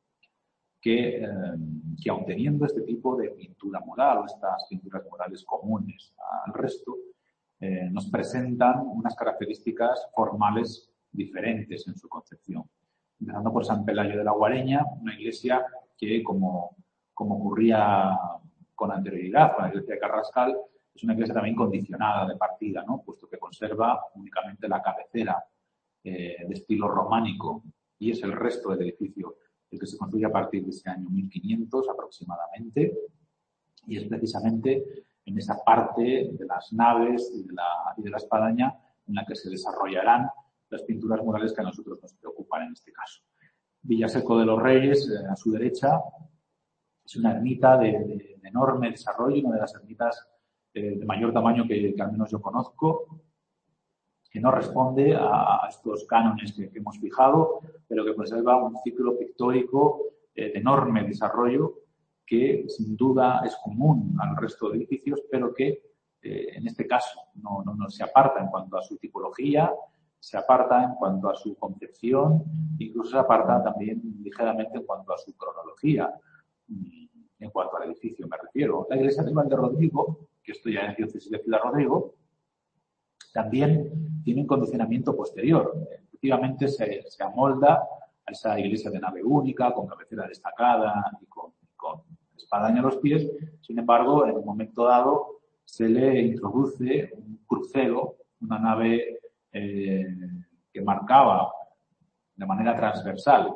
que aun teniendo este tipo de pintura mural o estas pinturas murales comunes al resto, nos presentan unas características formales diferentes en su concepción. Empezando por San Pelayo de la Guareña, una iglesia que, como ocurría con anterioridad con la iglesia de Carrascal, es una iglesia también condicionada de partida, ¿no? Puesto que conserva únicamente la cabecera de estilo románico y es el resto del edificio el que se construye a partir de ese año 1500 aproximadamente, y es precisamente en esa parte de las naves y de la espadaña en la que se desarrollarán las pinturas murales que a nosotros nos preocupan en este caso. Villaseco de los Reyes, a su derecha, es una ermita de enorme desarrollo, una de las ermitas de mayor tamaño que al menos yo conozco, que no responde a estos cánones que hemos fijado, pero que conserva un ciclo pictórico de enorme desarrollo que sin duda es común al resto de edificios, pero que en este caso no se aparta en cuanto a su tipología, se aparta en cuanto a su concepción, incluso se aparta también ligeramente en cuanto a su cronología, en cuanto al edificio me refiero. La iglesia de Valderrodrigo, que esto ya es diócesis de Ciudad Rodrigo, también tiene un condicionamiento posterior. Efectivamente se amolda a esa iglesia de nave única, con cabecera destacada y con espadaña a los pies. Sin embargo, en un momento dado se le introduce un crucero, una nave que marcaba de manera transversal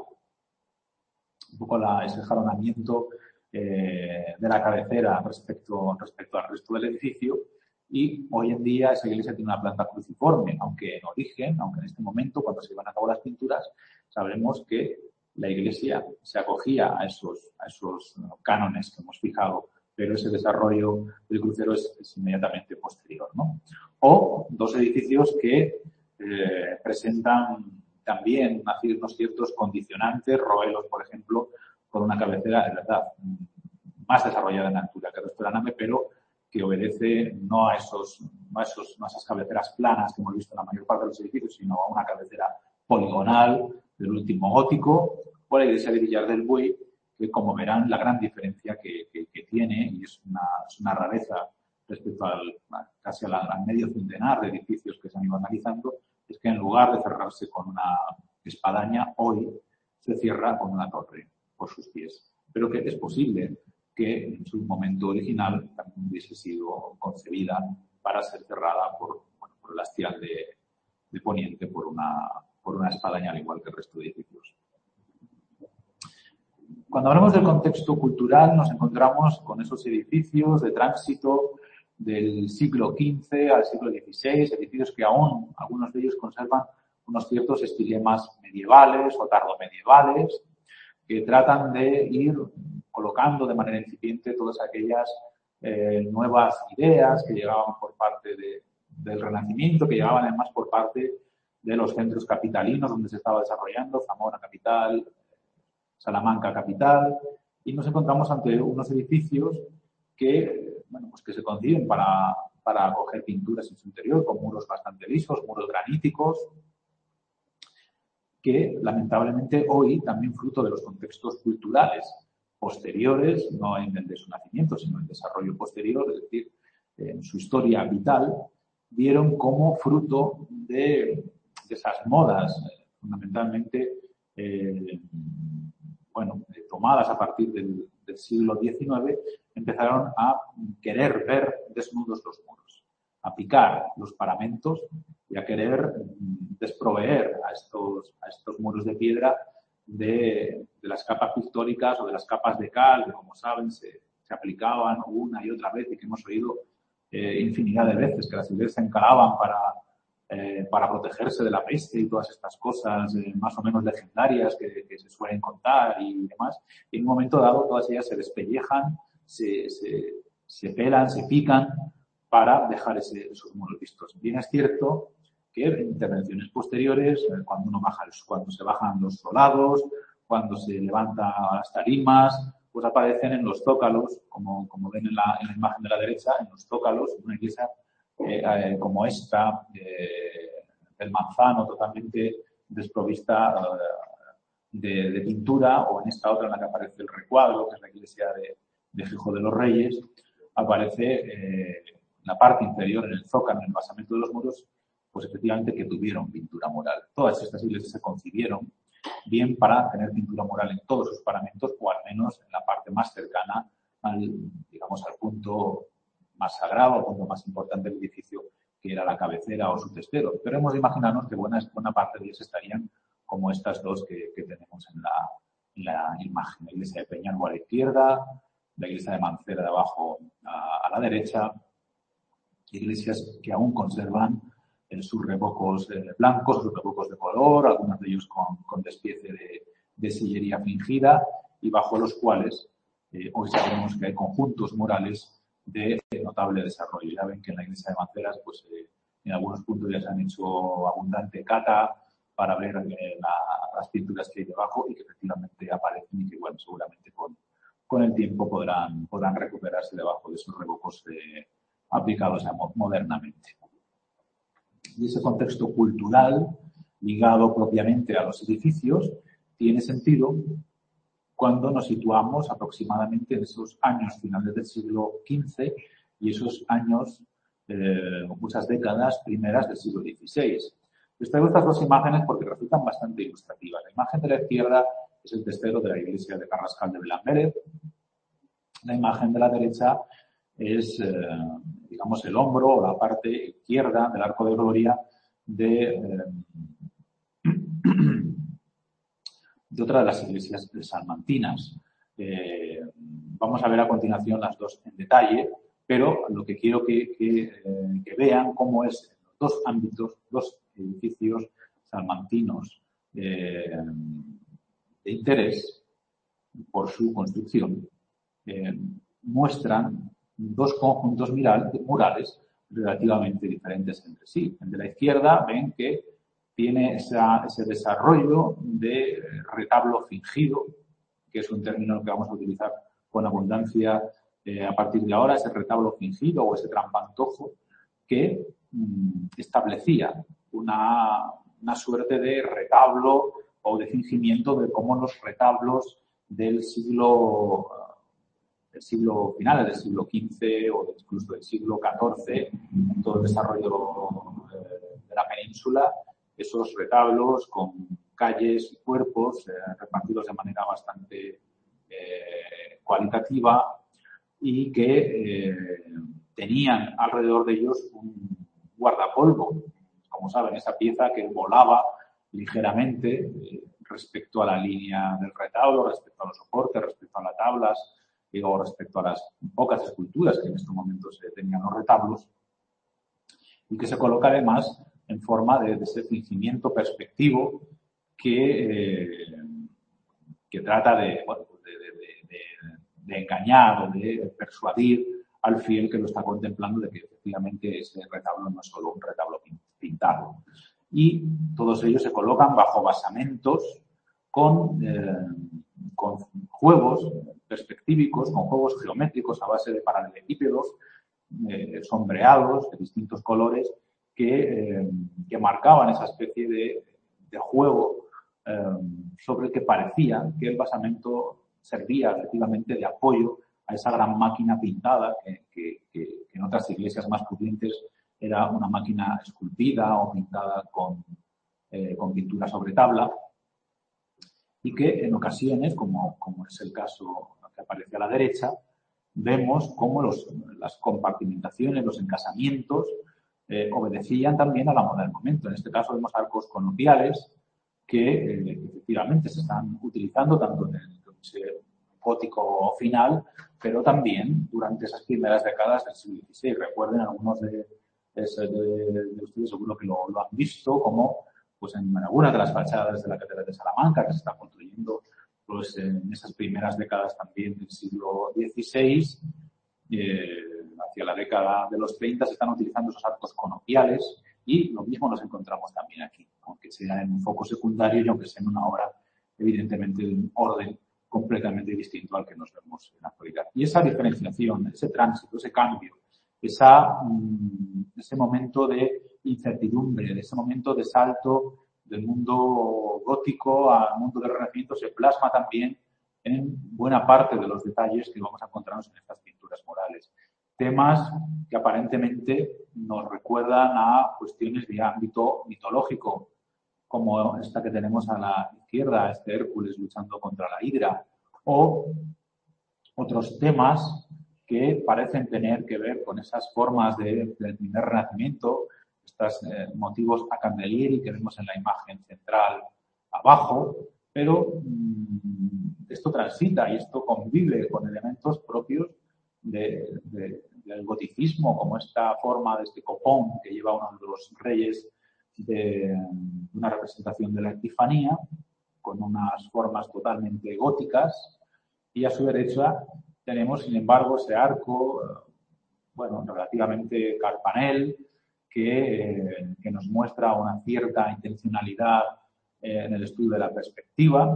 un poco ese jalonamiento de la cabecera respecto al resto del edificio. Y hoy en día esa iglesia tiene una planta cruciforme, aunque en este momento, cuando se llevan a cabo las pinturas, sabremos que la iglesia se acogía a esos cánones que hemos fijado pero ese desarrollo del crucero es inmediatamente posterior, ¿no? O dos edificios que presentan también unos ciertos condicionantes, Roelos, por ejemplo, con una cabecera, de verdad, más desarrollada en altura que el resto de la nave, pero que obedece no a esas cabeceras planas que hemos visto en la mayor parte de los edificios, sino a una cabecera poligonal del último gótico, o la iglesia de Villar del Buey, que, como verán, la gran diferencia que tiene, y es una rareza respecto casi al medio centenar de edificios que se han ido analizando, es que en lugar de cerrarse con una espadaña, hoy se cierra con una torre por sus pies. Pero que es posible que en su momento original también hubiese sido concebida para ser cerrada por el hastial de Poniente, por una espadaña, al igual que el resto de edificios. Cuando hablamos del contexto cultural, nos encontramos con esos edificios de tránsito del siglo XV al siglo XVI, edificios que aún, algunos de ellos, conservan unos ciertos estilemas medievales o tardomedievales, que tratan de ir colocando de manera incipiente todas aquellas nuevas ideas que llegaban por parte del Renacimiento, que llegaban además por parte de los centros capitalinos donde se estaba desarrollando, Zamora capital, Salamanca capital, y nos encontramos ante unos edificios que se conciben para acoger pinturas en su interior, con muros bastante lisos, muros graníticos, que lamentablemente hoy, también fruto de los contextos culturales posteriores, no en el de su nacimiento, sino en el desarrollo posterior, es decir, en su historia vital, vieron como fruto de esas modas, fundamentalmente, tomadas a partir del siglo XIX, empezaron a querer ver desnudos los muros, a picar los paramentos y a querer desproveer a estos muros de piedra de las capas pictóricas o de las capas de cal, que, como saben, se aplicaban una y otra vez y que hemos oído infinidad de veces, que las iglesias se encalaban para protegerse de la peste y todas estas cosas más o menos legendarias que se suelen contar y demás. Y en un momento dado todas ellas se despellejan, se pelan, se pican para dejar esos muros vistos. Bien es cierto que en intervenciones posteriores, cuando se bajan los solados, cuando se levantan las tarimas, pues aparecen en los zócalos, como ven en la imagen de la derecha, en los zócalos, una iglesia como esta, del Manzano, totalmente desprovista de pintura, o en esta otra en la que aparece el recuadro, que es la iglesia de Fijo de los Reyes, aparece en la parte inferior, en el zócalo, en el basamento de los muros, pues efectivamente que tuvieron pintura mural. Todas estas iglesias se concibieron bien para tener pintura mural en todos sus paramentos, o al menos en la parte más cercana al punto más sagrado, al punto más importante del edificio, que era la cabecera o su testero. Pero hemos de imaginarnos que buena parte de ellas estarían como estas dos que tenemos en la imagen. La iglesia de Peñalba a la izquierda, la iglesia de Mancera de abajo a la derecha, iglesias que aún conservan sus revocos blancos, sus revocos de color, algunos de ellos con despiece de sillería fingida, y bajo los cuales hoy sabemos que hay conjuntos murales de notable desarrollo. Ya ven que en la iglesia de Manceras, pues en algunos puntos ya se han hecho abundante cata para ver las pinturas que hay debajo y que efectivamente aparecen y que, bueno, seguramente con el tiempo podrán recuperarse debajo de esos revocos aplicados modernamente. Y ese contexto cultural, ligado propiamente a los edificios, tiene sentido cuando nos situamos aproximadamente en esos años finales del siglo XV y esos años, muchas décadas primeras del siglo XVI. Les traigo estas dos imágenes porque resultan bastante ilustrativas. La imagen de la izquierda es el testero de la iglesia de Carrascal de Belanguérez. La imagen de la derecha es, el hombro o la parte izquierda del arco de gloria de otra de las iglesias salmantinas. Vamos a ver a continuación las dos en detalle, pero lo que quiero que vean cómo es en los dos ámbitos, dos edificios salmantinos de interés por su construcción. muestran dos conjuntos murales relativamente diferentes entre sí. El de la izquierda ven que tiene ese desarrollo de retablo fingido, que es un término que vamos a utilizar con abundancia a partir de ahora, ese retablo fingido o ese trampantojo que establecía una suerte de retablo o de fingimiento de cómo los retablos del siglo finales del siglo XV o incluso del siglo XIV, todo el desarrollo de la península, esos retablos con calles y cuerpos repartidos de manera bastante cualitativa y que tenían alrededor de ellos un guardapolvo, como saben, esa pieza que volaba ligeramente respecto a la línea del retablo, respecto a los soportes, respecto a las tablas, o respecto a las pocas esculturas que en estos momentos tenían los retablos, y que se coloca además en forma de ese fingimiento perspectivo que trata de engañar o de persuadir al fiel que lo está contemplando de que efectivamente ese retablo no es solo un retablo pintado. Y todos ellos se colocan bajo basamentos con juegos perspectivicos, con juegos geométricos a base de paralelepípedos sombreados de distintos colores que marcaban esa especie de juego sobre el que parecía que el basamento servía efectivamente de apoyo a esa gran máquina pintada que en otras iglesias más pudientes era una máquina esculpida o pintada con pintura sobre tabla, y que en ocasiones, como es el caso que aparece a la derecha, vemos cómo las compartimentaciones, los encasamientos obedecían también a la moda del momento. En este caso vemos arcos conopiales que efectivamente se están utilizando tanto en el gótico final, pero también durante esas primeras décadas del siglo XVI. Recuerden, algunos de ustedes seguro que lo han visto, como pues en algunas de las fachadas de la Catedral de Salamanca, que se está construyendo pues en esas primeras décadas también del siglo XVI, hacia la década de los 30 se están utilizando esos arcos conopiales, y lo mismo nos encontramos también aquí, aunque sea en un foco secundario y aunque sea en una obra evidentemente de un orden completamente distinto al que nos vemos en la actualidad. Y esa diferenciación, ese tránsito, ese cambio, ese momento de incertidumbre, de ese momento de salto del mundo gótico al mundo del Renacimiento se plasma también en buena parte de los detalles que vamos a encontrarnos en estas pinturas murales. Temas que aparentemente nos recuerdan a cuestiones de ámbito mitológico, como esta que tenemos a la izquierda, este Hércules luchando contra la Hidra, o otros temas que parecen tener que ver con esas formas del primer Renacimiento, estos motivos a candelieri que vemos en la imagen central abajo, pero esto transita y esto convive con elementos propios del goticismo, como esta forma de este copón que lleva uno de los reyes de una representación de la Epifanía, con unas formas totalmente góticas, y a su derecha tenemos, sin embargo, ese arco, relativamente carpanel, que nos muestra una cierta intencionalidad en el estudio de la perspectiva.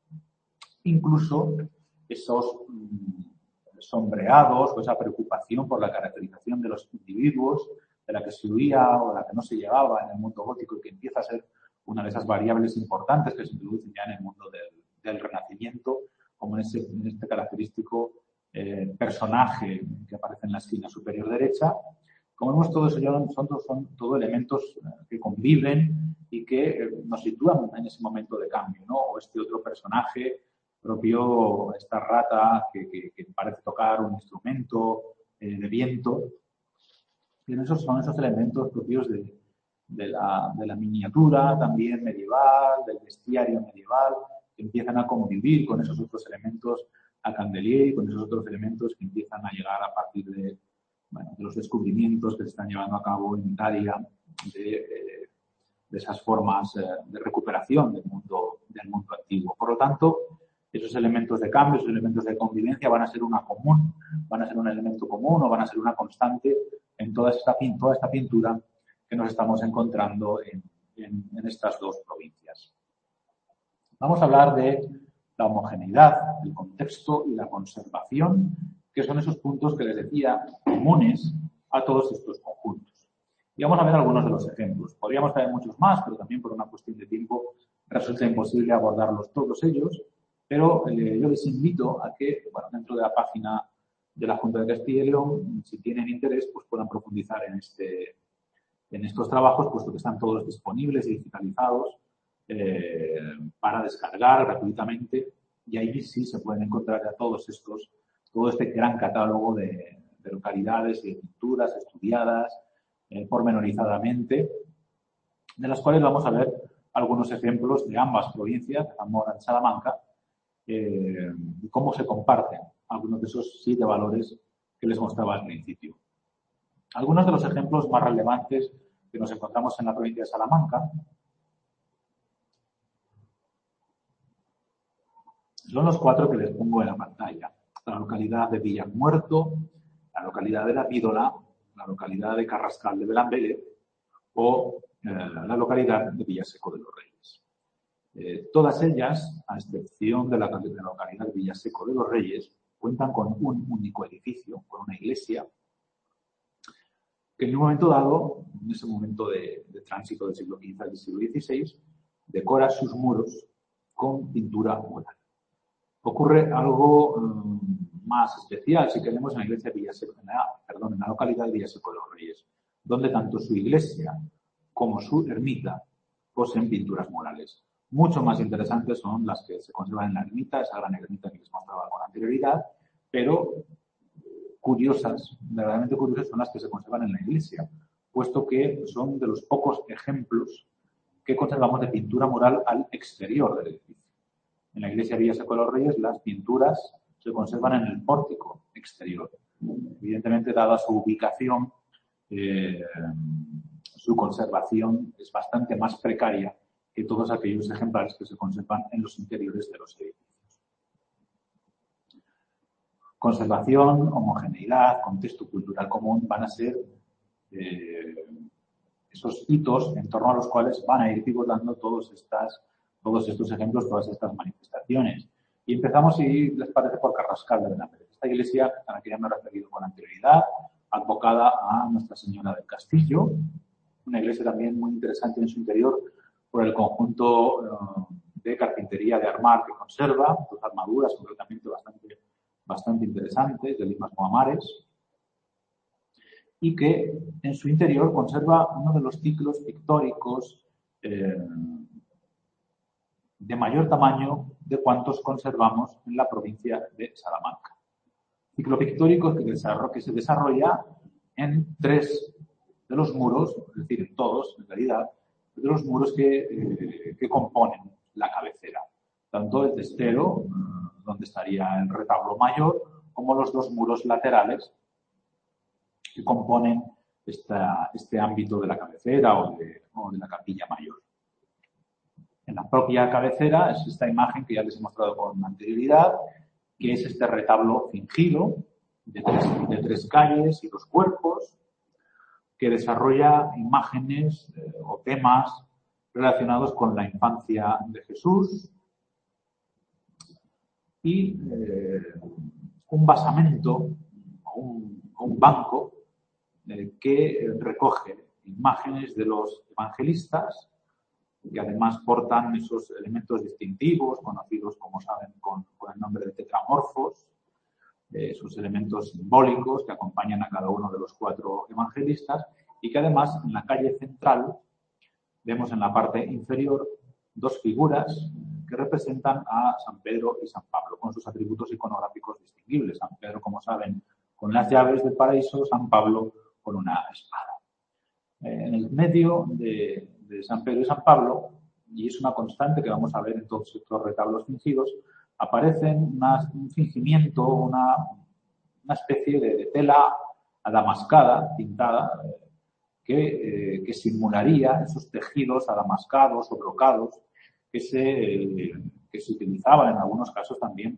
Incluso esos sombreados o esa preocupación por la caracterización de los individuos, de la que se huía o de la que no se llegaba en el mundo gótico y que empieza a ser una de esas variables importantes que se introducen ya en el mundo del Renacimiento, como en este característico personaje que aparece en la esquina superior derecha. Como vemos, todos ellos son todo elementos que conviven y que nos sitúan en ese momento de cambio, ¿no? O este otro personaje propio, esta rata que parece tocar un instrumento de viento. Y esos son esos elementos propios de la miniatura también medieval, del bestiario medieval, que empiezan a convivir con esos otros elementos a candelier, con esos otros elementos que empiezan a llegar a partir de los descubrimientos que se están llevando a cabo en Italia de esas formas de recuperación del mundo antiguo. Por lo tanto, esos elementos de cambio, esos elementos de convivencia van a ser una común van a ser un elemento común o van a ser una constante en toda esta pintura que nos estamos encontrando en estas dos provincias. Vamos a hablar de la homogeneidad, el contexto y la conservación, que son esos puntos que les decía comunes a todos estos conjuntos. Y vamos a ver algunos de los ejemplos. Podríamos traer muchos más, pero también por una cuestión de tiempo resulta imposible abordarlos todos ellos, pero yo les invito a que, bueno, dentro de la página de la Junta de Castilla y León, si tienen interés, pues puedan profundizar en estos trabajos, puesto que están todos disponibles y digitalizados para descargar gratuitamente, y ahí sí se pueden encontrar ya todo este gran catálogo de localidades y de pinturas estudiadas pormenorizadamente, de las cuales vamos a ver algunos ejemplos de ambas provincias, de Zamora y Salamanca, y cómo se comparten algunos de esos 7 valores que les mostraba al principio. Algunos de los ejemplos más relevantes que nos encontramos en la provincia de Salamanca son los 4 que les pongo en la pantalla. La localidad de Villamuerto, la localidad de La Pídola, la localidad de Carrascal de Belambele o la localidad de Villaseco de los Reyes. Todas ellas, a excepción de la localidad de Villaseco de los Reyes, cuentan con un único edificio, con una iglesia, que en un momento dado, en ese momento de tránsito del siglo XV al siglo XVI, decora sus muros con pintura mural. Ocurre algo más especial, si queremos, en la iglesia de en la localidad de Villaseco de los Reyes, donde tanto su iglesia como su ermita poseen pinturas murales. Mucho más interesantes son las que se conservan en la ermita, esa gran ermita que les mostraba con anterioridad, pero curiosas, verdaderamente curiosas, son las que se conservan en la iglesia, puesto que son de los pocos ejemplos que conservamos de pintura mural al exterior del edificio. En la iglesia de Villaseco de los Reyes las pinturas se conservan en el pórtico exterior. Evidentemente, dada su ubicación, su conservación es bastante más precaria que todos aquellos ejemplares que se conservan en los interiores de los edificios. Conservación, homogeneidad, contexto cultural común van a ser esos hitos en torno a los cuales van a ir pivotando todos estos ejemplos, todas estas manifestaciones. Y empezamos, si les parece, por Carrascal de Belambele. Esta iglesia a la que ya me he referido con anterioridad, advocada a Nuestra Señora del Castillo, una iglesia también muy interesante en su interior por el conjunto de carpintería de armar que conserva, dos armaduras concretamente bastante interesantes, de limas mohamares, y que en su interior conserva uno de los ciclos pictóricos de mayor tamaño de cuantos conservamos en la provincia de Salamanca. Ciclo pictórico que se desarrolla en 3 de los muros, es decir, en todos, en realidad, de los muros que componen la cabecera. Tanto el testero, donde estaría el retablo mayor, como los 2 muros laterales que componen este ámbito de la cabecera o de la capilla mayor. En la propia cabecera es esta imagen que ya les he mostrado con anterioridad, que es este retablo fingido de 3 calles y 2 cuerpos, que desarrolla imágenes o temas relacionados con la infancia de Jesús y un basamento o un banco que recoge imágenes de los evangelistas, que además portan esos elementos distintivos, conocidos, como saben, con el nombre de tetramorfos, esos elementos simbólicos que acompañan a cada uno de los 4 evangelistas, y que además en la calle central vemos en la parte inferior 2 figuras que representan a San Pedro y San Pablo, con sus atributos iconográficos distinguibles. San Pedro, como saben, con las llaves del paraíso, San Pablo con una espada. En el medio de San Pedro y San Pablo, y es una constante que vamos a ver en todos estos retablos fingidos, aparecen un fingimiento, una especie de tela adamascada, pintada, que simularía esos tejidos adamascados o brocados que se utilizaban en algunos casos también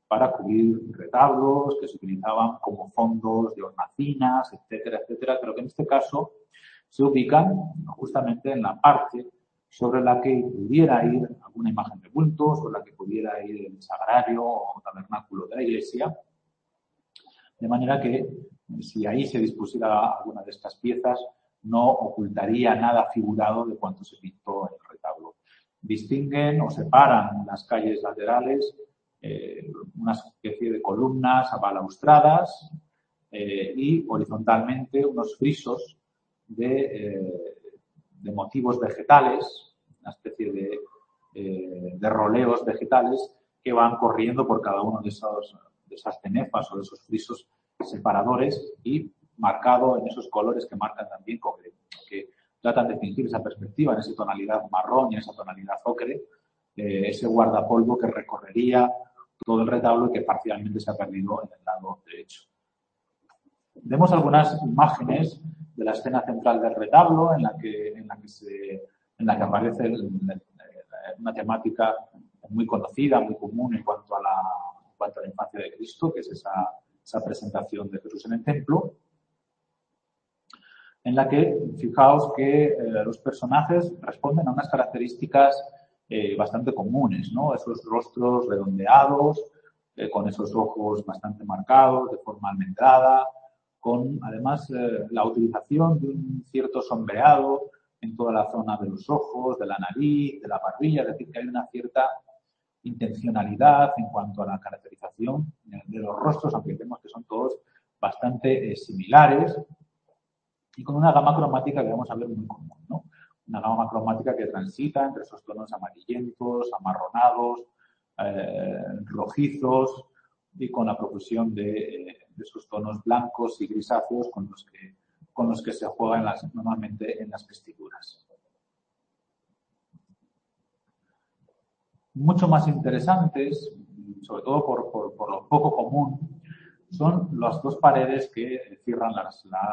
para cubrir retablos que se utilizaban como fondos de hornacinas, etcétera, etcétera, pero que en este caso se ubican justamente en la parte sobre la que pudiera ir alguna imagen de bulto, sobre la que pudiera ir el sagrario o tabernáculo de la iglesia, de manera que si ahí se dispusiera alguna de estas piezas, no ocultaría nada figurado de cuanto se pintó en el retablo. Distinguen o separan las calles laterales una especie de columnas abalaustradas y horizontalmente unos frisos de motivos vegetales, una especie de roleos vegetales que van corriendo por cada uno de esas cenefas o de esos frisos separadores y marcado en esos colores que marcan también ocre, que tratan de fingir esa perspectiva en esa tonalidad marrón y en esa tonalidad ocre, ese guardapolvo que recorrería todo el retablo y que parcialmente se ha perdido en el lado derecho. Vemos algunas imágenes de la escena central del retablo en la que aparece una temática muy conocida, muy común en cuanto a la infancia de Cristo, que es esa presentación de Jesús en el templo, en la que, fijaos que los personajes responden a unas características bastante comunes, ¿no? Esos rostros redondeados, con esos ojos bastante marcados, de forma almendrada, con además la utilización de un cierto sombreado en toda la zona de los ojos, de la nariz, de la barbilla, es decir, que hay una cierta intencionalidad en cuanto a la caracterización de los rostros, aunque vemos que son todos bastante similares y con una gama cromática que vamos a ver muy común, ¿no? Una gama cromática que transita entre esos tonos amarillentos, amarronados, rojizos y con la profusión de esos tonos blancos y grisáceos con los que se juega normalmente en las vestiduras. Mucho más interesantes, sobre todo por lo poco común, son las dos paredes que cierran la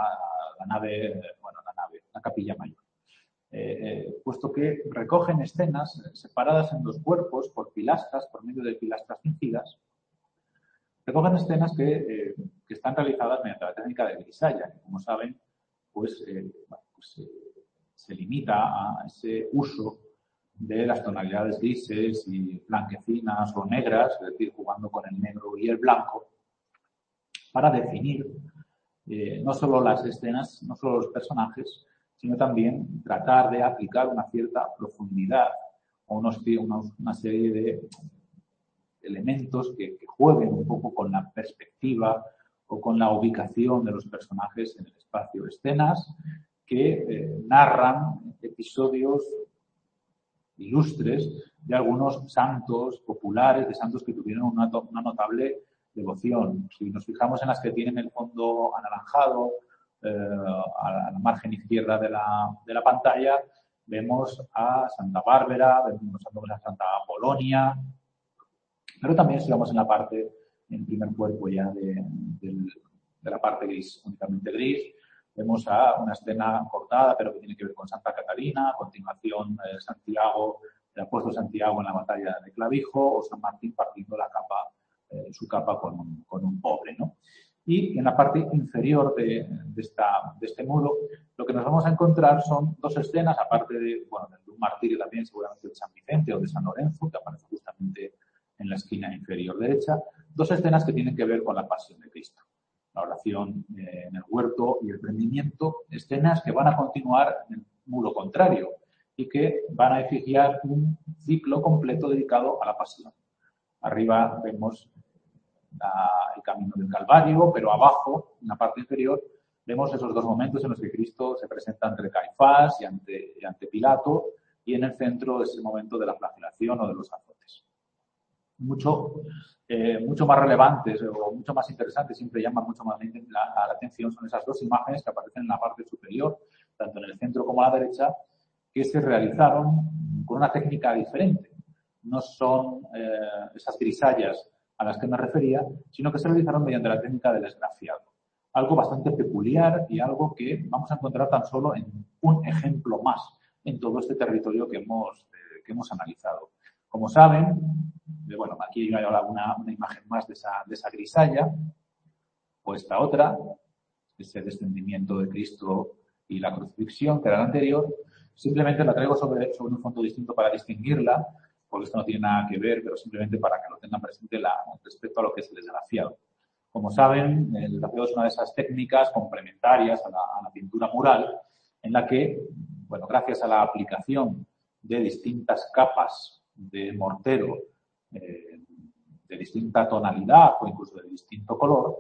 capilla mayor. Puesto que recogen escenas separadas en dos cuerpos por pilastras, por medio de pilastras fingidas, recogen escenas que están realizadas mediante la técnica de grisalla, que como saben, se limita a ese uso de las tonalidades grises y blanquecinas o negras, es decir, jugando con el negro y el blanco, para definir no solo las escenas, no solo los personajes, sino también tratar de aplicar una cierta profundidad o una serie de elementos que jueguen un poco con la perspectiva o con la ubicación de los personajes en el espacio. Escenas que narran episodios ilustres de algunos santos populares, de santos que tuvieron una notable devoción. Si nos fijamos en las que tienen el fondo anaranjado, a la margen izquierda de la pantalla, vemos a Santa Bárbara, vemos a Santa Apolonia, pero también si vamos en el primer cuerpo ya de la parte gris, únicamente gris, vemos a una escena cortada, pero que tiene que ver con Santa Catalina, a continuación Santiago, el apóstol Santiago en la batalla de Clavijo, o San Martín partiendo su capa con un pobre, ¿no? Y en la parte inferior de este muro, lo que nos vamos a encontrar son dos escenas, aparte de un martirio también, seguramente de San Vicente o de San Lorenzo, que aparece justamente en la esquina inferior derecha, dos escenas que tienen que ver con la pasión de Cristo. La oración en el huerto y el prendimiento, escenas que van a continuar en el muro contrario y que van a efigiar un ciclo completo dedicado a la pasión. Arriba vemos el camino del Calvario, pero abajo, en la parte inferior, vemos esos dos momentos en los que Cristo se presenta ante Caifás y ante Pilato, y en el centro ese momento de la flagelación o de los azotes. Mucho más relevantes o mucho más interesantes, siempre llaman mucho más la atención, son esas dos imágenes que aparecen en la parte superior, tanto en el centro como a la derecha, que se realizaron con una técnica diferente. No son esas grisallas a las que me refería, sino que se realizaron mediante la técnica del esgrafiado. Algo bastante peculiar y algo que vamos a encontrar tan solo en un ejemplo más en todo este territorio que hemos analizado. Como saben, aquí hay una imagen más de esa grisalla, o esta otra, ese descendimiento de Cristo y la crucifixión, que era la anterior. Simplemente la traigo sobre un fondo distinto para distinguirla, porque esto no tiene nada que ver, pero simplemente para que lo tengan presente respecto a lo que es el desgrafiado. Como saben, el desgrafiado es una de esas técnicas complementarias a la pintura mural, en la que, bueno, gracias a la aplicación de distintas capas de mortero de distinta tonalidad o incluso de distinto color,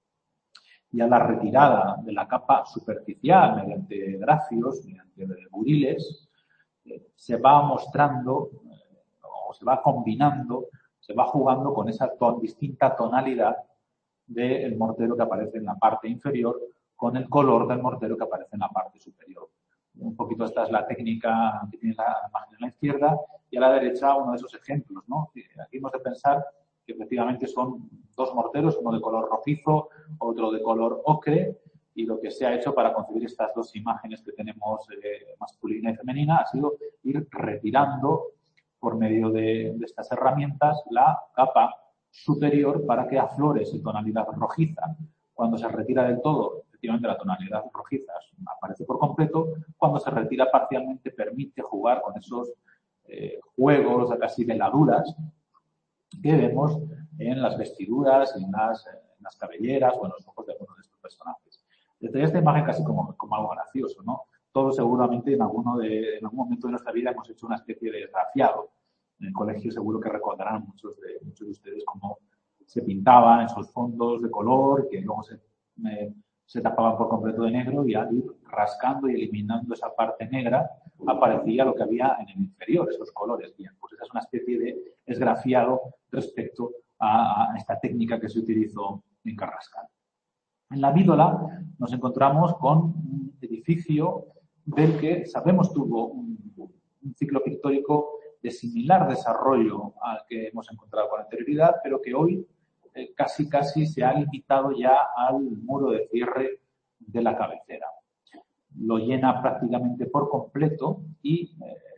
y a la retirada de la capa superficial mediante grafios, mediante buriles, se va mostrando o se va combinando, se va jugando con esa distinta tonalidad del mortero que aparece en la parte inferior con el color del mortero que aparece en la parte superior. Un poquito esta es la técnica que tiene la imagen a la izquierda y a la derecha uno de esos ejemplos, ¿no? Aquí hemos de pensar que efectivamente son dos morteros, uno de color rojizo, otro de color ocre, y lo que se ha hecho para concebir estas dos imágenes que tenemos masculina y femenina ha sido ir retirando por medio de estas herramientas la capa superior para que aflore esa tonalidad rojiza. Cuando se retira del todo, efectivamente la tonalidad rojiza aparece por completo. Cuando se retira parcialmente permite jugar con esos juegos casi veladuras que vemos en las vestiduras, en las cabelleras o en los ojos de algunos de estos personajes. Desde esta imagen casi como algo gracioso, ¿no? Todos seguramente en algún momento de nuestra vida hemos hecho una especie de desgrafiado. En el colegio seguro que recordarán muchos de ustedes cómo se pintaban esos fondos de color que luego se tapaban por completo de negro, y al ir rascando y eliminando esa parte negra aparecía lo que había en el inferior, esos colores. Bien, pues esa es una especie de esgrafiado respecto a esta técnica que se utilizó en Carrascal. En la Vídola nos encontramos con un edificio del que sabemos tuvo un ciclo pictórico de similar desarrollo al que hemos encontrado con anterioridad, pero que hoy casi se ha limitado ya al muro de cierre de la cabecera. Lo llena prácticamente por completo y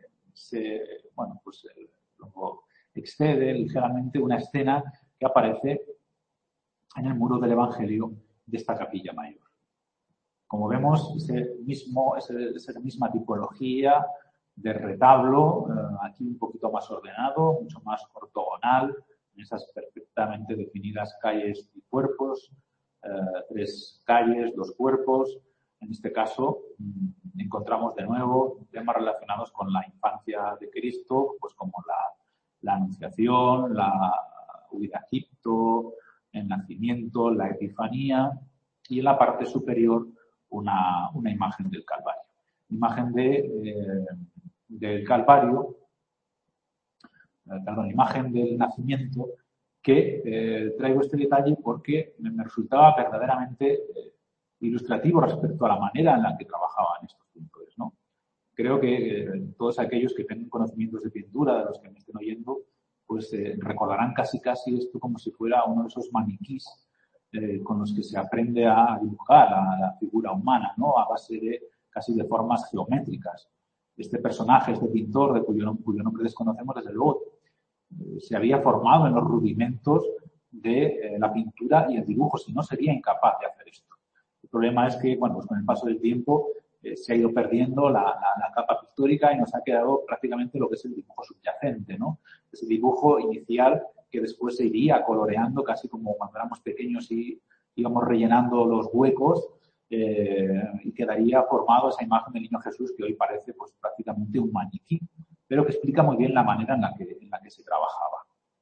luego excede ligeramente una escena que aparece en el muro del Evangelio de esta capilla mayor. Como vemos, esa misma tipología de retablo, aquí un poquito más ordenado, mucho más ortogonal, en esas perfectamente definidas calles y cuerpos, 3 calles, 2 cuerpos. En este caso, encontramos de nuevo temas relacionados con la infancia de Cristo, pues como la Anunciación, la huida a Egipto, el nacimiento, la Epifanía, y en la parte superior una imagen del Calvario. Imagen del Calvario, imagen del nacimiento, que traigo este detalle porque me resultaba verdaderamente ilustrativo respecto a la manera en la que trabajaban estos pintores, ¿no? Creo que todos aquellos que tengan conocimientos de pintura, de los que me estén oyendo, pues recordarán casi esto como si fuera uno de esos maniquís con los que se aprende a dibujar a la figura humana, ¿no? A base casi de formas geométricas. Este personaje, este pintor, de cuyo nombre desconocemos, desde luego, se había formado en los rudimentos de la pintura y el dibujo, si no sería incapaz de hacer esto. El problema es que, pues con el paso del tiempo se ha ido perdiendo la capa pictórica y nos ha quedado prácticamente lo que es el dibujo subyacente, ¿no? Ese dibujo inicial que después se iría coloreando casi como cuando éramos pequeños y íbamos rellenando los huecos y quedaría formado esa imagen del niño Jesús que hoy parece pues prácticamente un maniquí, pero que explica muy bien la manera en la que se trabajaba.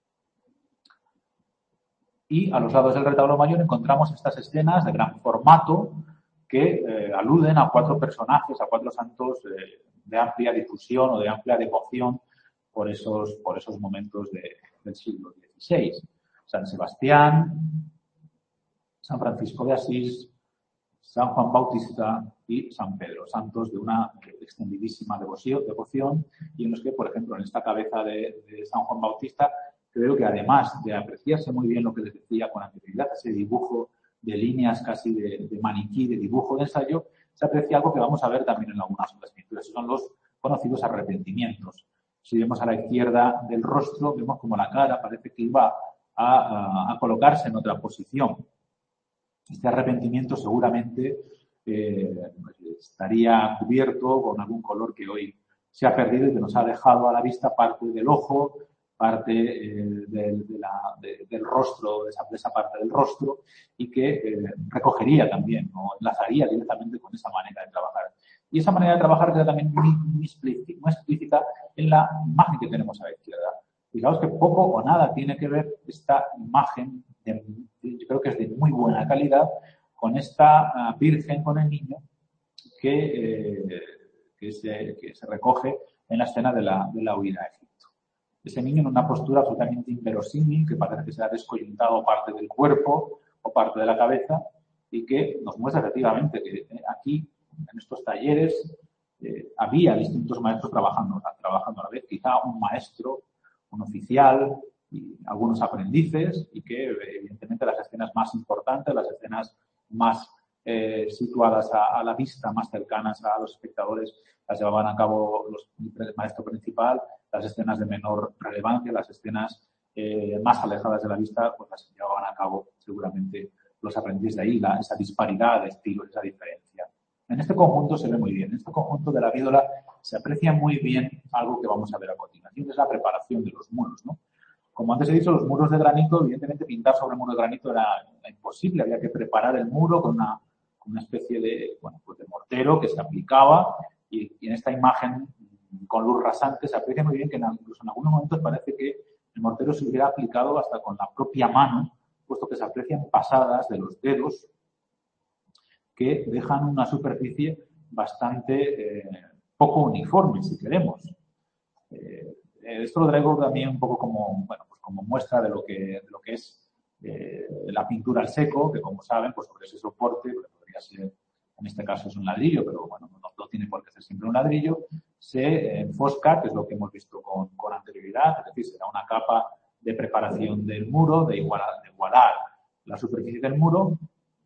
Y a los lados del retablo mayor encontramos estas escenas de gran formato que aluden a 4 personajes, a 4 santos de amplia difusión o de amplia devoción por esos momentos del siglo XVI. San Sebastián, San Francisco de Asís, San Juan Bautista y San Pedro, santos de una extendidísima devoción, y en los que, por ejemplo, en esta cabeza de San Juan Bautista, creo que además de apreciarse muy bien lo que les decía con anterioridad, ese dibujo de líneas casi de maniquí, de dibujo de ensayo, se aprecia algo que vamos a ver también en algunas otras pinturas, son los conocidos arrepentimientos. Si vemos a la izquierda del rostro, vemos como la cara parece que iba a colocarse en otra posición. Este arrepentimiento seguramente estaría cubierto con algún color que hoy se ha perdido y que nos ha dejado a la vista parte del ojo, parte del rostro, de esa parte del rostro, y que recogería también o enlazaría directamente con esa manera de trabajar. Y esa manera de trabajar queda también muy explícita en la imagen que tenemos a la izquierda. Fijaos que poco o nada tiene que ver esta imagen, yo creo que es de muy buena calidad, con esta Virgen con el niño que se recoge en la escena de la huida a Egipto. Ese niño en una postura absolutamente inverosímil, que parece que se ha descoyuntado parte del cuerpo o parte de la cabeza, y que nos muestra efectivamente que aquí, en estos talleres, había distintos maestros trabajando a la vez, quizá un maestro, un oficial y algunos aprendices, y que evidentemente las escenas más importantes, las escenas más situadas a la vista, más cercanas a los espectadores, las llevaban a cabo el maestro principal, las escenas de menor relevancia, las escenas más alejadas de la vista, pues las llevaban a cabo seguramente los aprendices. De ahí esa disparidad de estilos, esa diferencia. En este conjunto se ve muy bien. En este conjunto de la Vídola se aprecia muy bien algo que vamos a ver a continuación, es la preparación de los muros, ¿no? Como antes he dicho, los muros de granito, evidentemente pintar sobre muros de granito era imposible. Había que preparar el muro con una especie de mortero que se aplicaba, y en esta imagen con luz rasante se aprecia muy bien que incluso en algunos momentos parece que el mortero se hubiera aplicado hasta con la propia mano, puesto que se aprecian pasadas de los dedos que dejan una superficie bastante poco uniforme, si queremos. Esto lo traigo también un poco como muestra de lo que es la pintura al seco, que como saben, pues sobre ese soporte, que podría ser, en este caso es un ladrillo, pero bueno, no tiene por qué ser siempre un ladrillo, se enfosca, que es lo que hemos visto con anterioridad, es decir, será una capa de preparación del muro, de igualar la superficie del muro.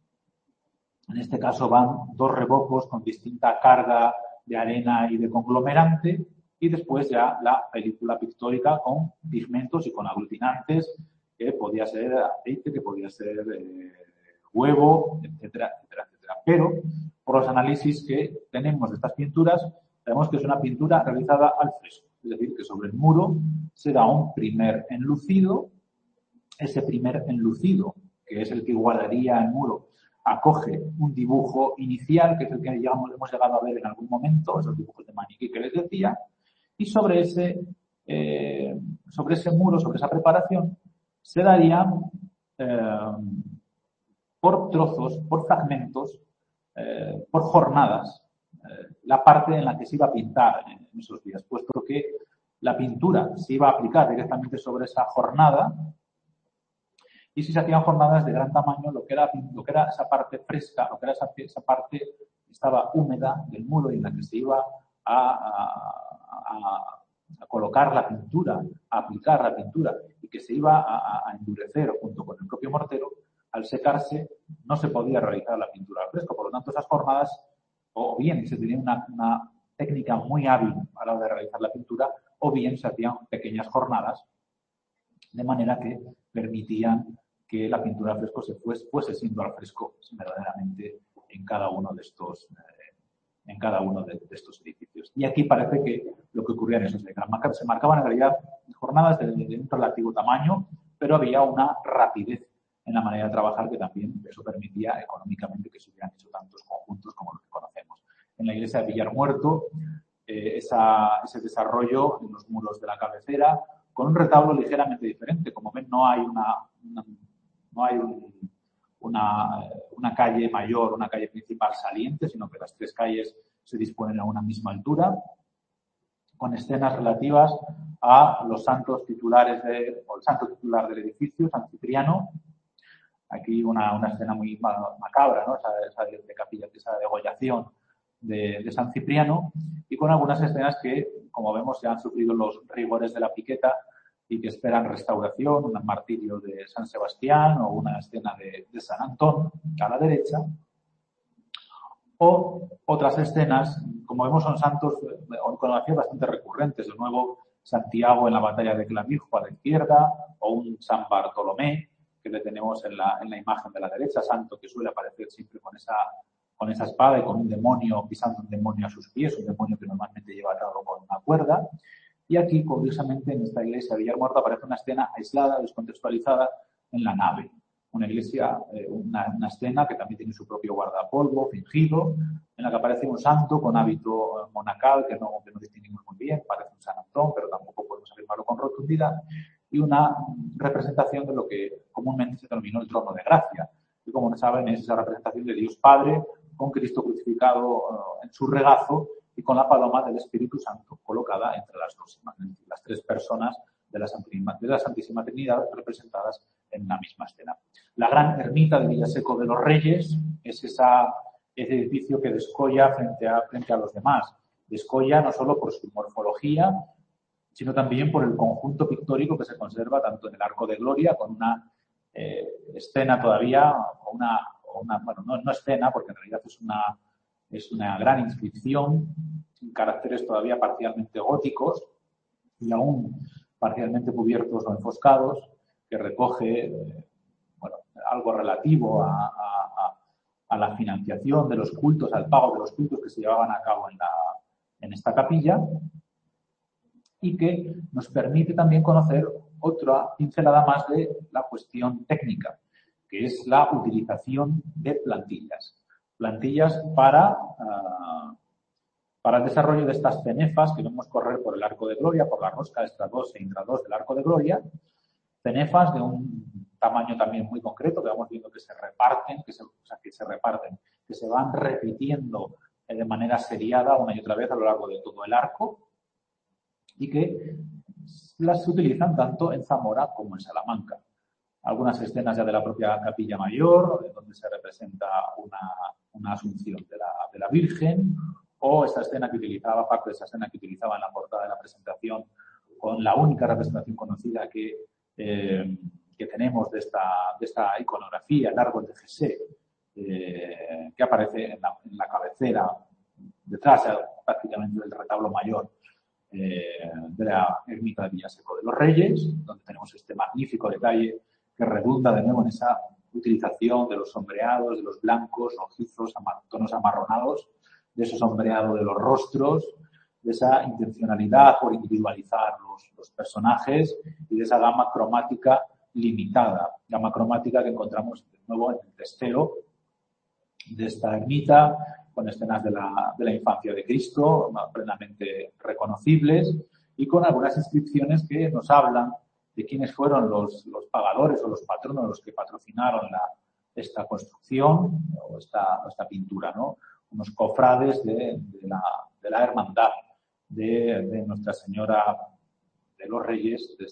En este caso van 2 rebocos con distinta carga de arena y de conglomerante, y después ya la película pictórica con pigmentos y con aglutinantes, que podía ser aceite, que podía ser huevo, etcétera, etcétera, etcétera. Pero, por los análisis que tenemos de estas pinturas, sabemos que es una pintura realizada al fresco. Es decir, que sobre el muro se da un primer enlucido. Ese primer enlucido, que es el que igualaría el muro, acoge un dibujo inicial, que es el que hemos llegado a ver en algún momento, esos dibujos de maniquí que les decía, y sobre ese muro, sobre esa preparación, se darían por trozos, por fragmentos, por jornadas, la parte en la que se iba a pintar en esos días, puesto que la pintura se iba a aplicar directamente sobre esa jornada, y si se hacían jornadas de gran tamaño, lo que era esa parte fresca, lo que era esa parte que estaba húmeda del muro y en la que se iba a colocar la pintura, a aplicar la pintura, y que se iba a endurecer junto con el propio mortero, al secarse no se podía realizar la pintura al fresco. Por lo tanto, esas jornadas, o bien se tenía una técnica muy hábil a la hora de realizar la pintura, o bien se hacían pequeñas jornadas, de manera que permitían que la pintura al fresco fuese siendo al fresco verdaderamente en cada uno de estos edificios. Y aquí parece que lo que ocurría en esos se marcaban en realidad jornadas de un relativo tamaño, pero había una rapidez en la manera de trabajar que también eso permitía económicamente que se hubieran hecho tantos conjuntos como los que conocemos. En la iglesia de Villar Muerto, ese desarrollo en los muros de la cabecera, con un retablo ligeramente diferente. Como ven, no hay una calle mayor, una calle principal saliente, sino que las 3 calles se disponen a una misma altura, con escenas relativas a los santos titulares o el santo titular del edificio, San Cipriano. Aquí una escena muy macabra, ¿no? Esa de capilla, esa degollación de San Cipriano, y con algunas escenas que, como vemos, ya han sufrido los rigores de la piqueta y que esperan restauración, un martirio de San Sebastián o una escena de San Antón a la derecha, o otras escenas, como vemos, son santos o iconografías bastante recurrentes. De nuevo, Santiago en la batalla de Clavijo a la izquierda, o un San Bartolomé, que le tenemos en la imagen de la derecha, santo que suele aparecer siempre con esa espada y con un demonio, pisando un demonio a sus pies, un demonio que normalmente lleva atado con una cuerda. Y aquí, curiosamente, en esta iglesia de Villarmuerto aparece una escena aislada, descontextualizada, en la nave. Una iglesia, una escena que también tiene su propio guardapolvo, fingido, en la que aparece un santo con hábito monacal, que no distinguimos muy bien, parece un San Antón, pero tampoco podemos afirmarlo con rotundidad, y una representación de lo que comúnmente se denominó el trono de gracia. Y como saben, es esa representación de Dios Padre, con Cristo crucificado en su regazo y con la paloma del Espíritu Santo colocada entre las dos imágenes, las tres personas de la Santísima Trinidad representadas en la misma escena. La gran ermita de Villaseco de los Reyes es ese edificio que descolla frente a los demás. Descolla no solo por su morfología, sino también por el conjunto pictórico que se conserva tanto en el Arco de Gloria, con una escena todavía, bueno, no escena, porque en realidad es una gran inscripción, en caracteres todavía parcialmente góticos y aún parcialmente cubiertos o enfoscados, que recoge algo relativo a la financiación de los cultos, al pago de los cultos que se llevaban a cabo en esta capilla, y que nos permite también conocer otra pincelada más de la cuestión técnica, que es la utilización de plantillas. Plantillas para el desarrollo de estas cenefas que vemos correr por el Arco de Gloria, por la rosca extra 2 e intra 2 del Arco de Gloria, cenefas de un tamaño también muy concreto, que vamos viendo que se reparten, que se van repitiendo de manera seriada una y otra vez a lo largo de todo el arco, y que las se utilizan tanto en Zamora como en Salamanca. Algunas escenas ya de la propia Capilla Mayor, donde se representa una asunción de la Virgen, o esta escena que utilizaba, parte de esa escena que utilizaba en la portada de la presentación, con la única representación conocida que tenemos de esta iconografía, el árbol de Jesé, que aparece en la cabecera, detrás prácticamente del retablo mayor de la ermita de Villaseco de los Reyes, donde tenemos este magnífico detalle que redunda de nuevo en esa utilización de los sombreados, de los blancos, rojizos, tonos amarronados, de ese sombreado de los rostros, de esa intencionalidad por individualizar los personajes y de esa gama cromática limitada, gama cromática que encontramos de nuevo en el testero de esta ermita, con escenas de la infancia de Cristo, plenamente reconocibles, y con algunas inscripciones que nos hablan de quiénes fueron los pagadores o los patronos los que patrocinaron esta construcción o esta pintura, ¿no? Unos cofrades de la hermandad de Nuestra Señora de los Reyes de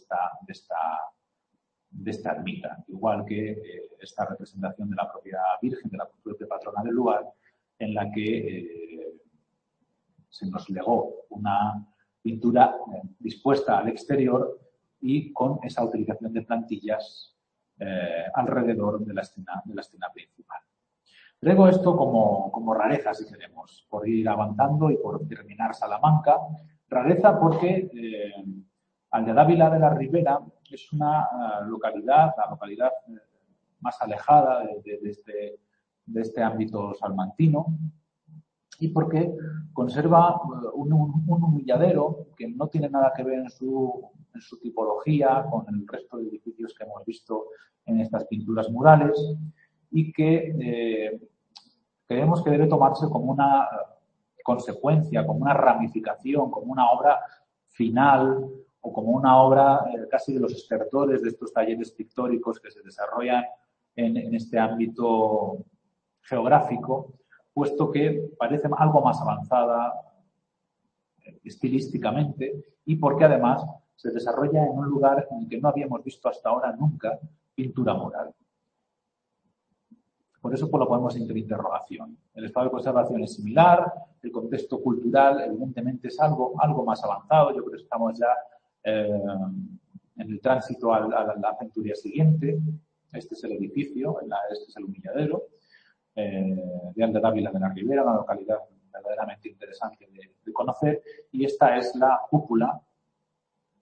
esta ermita, igual que esta representación de la propia Virgen, de la propia patrona del lugar, en la que se nos legó una pintura dispuesta al exterior y con esa utilización de plantillas alrededor de la escena principal. Traigo esto como rareza, si queremos, por ir avanzando y por terminar Salamanca. Rareza porque Aldeadávila de la Ribera es una localidad, la localidad más alejada de este ámbito salmantino, y porque conserva un humilladero que no tiene nada que ver en su tipología con el resto de edificios que hemos visto en estas pinturas murales, y que creemos que debe tomarse como una consecuencia, como una ramificación, como una obra final o como una obra casi de los estertores de estos talleres pictóricos que se desarrollan en este ámbito geográfico, puesto que parece algo más avanzada estilísticamente y porque además se desarrolla en un lugar en el que no habíamos visto hasta ahora nunca pintura mural. Por eso pues, lo ponemos entre interrogación. El estado de conservación es similar, el contexto cultural evidentemente es algo más avanzado. Yo creo que estamos ya en el tránsito a la centuria siguiente. Este es el edificio, este es el humilladero de Aldeadávila de la Ribera, una localidad verdaderamente interesante de conocer, y esta es la cúpula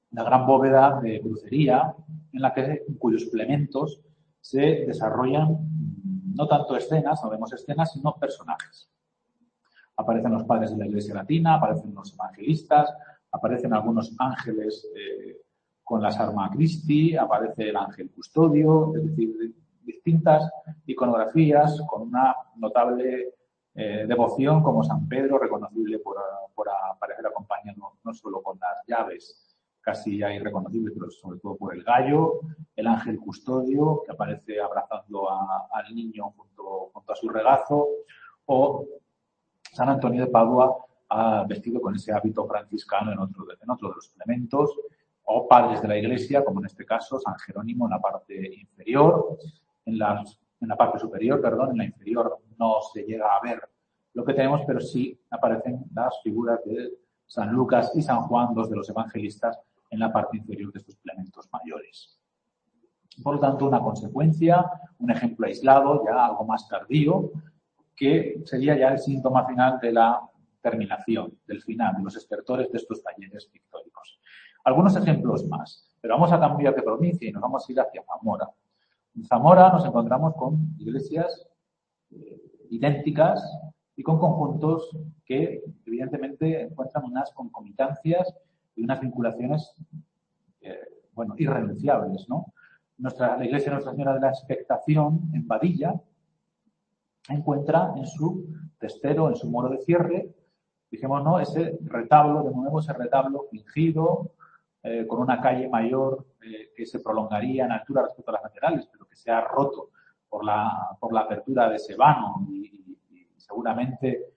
la gran bóveda de crucería en cuyos plementos se desarrollan no tanto escenas, no vemos escenas, sino personajes. Aparecen los padres de la Iglesia Latina, aparecen los evangelistas, aparecen algunos ángeles con las Arma Christi, aparece el ángel custodio, es decir, distintas iconografías con una notable devoción, como San Pedro, reconocible por aparecer acompañado no solo con las llaves, casi ya irreconocible, pero sobre todo por el gallo, el ángel custodio, que aparece abrazando al niño junto a su regazo, o San Antonio de Padua vestido con ese hábito franciscano en otro de los plementos, o padres de la Iglesia, como en este caso San Jerónimo en la parte inferior, en la parte superior, perdón, en la inferior no se llega a ver lo que tenemos, pero sí aparecen las figuras de San Lucas y San Juan, dos de los evangelistas, en la parte inferior de estos plementos mayores. Por lo tanto, una consecuencia, un ejemplo aislado, ya algo más tardío, que sería ya el síntoma final de la terminación, del final, de los estertores de estos talleres pictóricos. Algunos ejemplos más, pero vamos a cambiar de provincia y nos vamos a ir hacia Zamora. En Zamora nos encontramos con iglesias idénticas y con conjuntos que evidentemente encuentran unas concomitancias y unas vinculaciones irrenunciables, ¿no? La iglesia de Nuestra Señora de la Expectación en Badilla encuentra en su testero, en su muro de cierre, dijémonos, ese retablo, de nuevo ese retablo fingido, con una calle mayor que se prolongaría en altura respecto a las laterales, pero que se ha roto por la apertura de ese vano y seguramente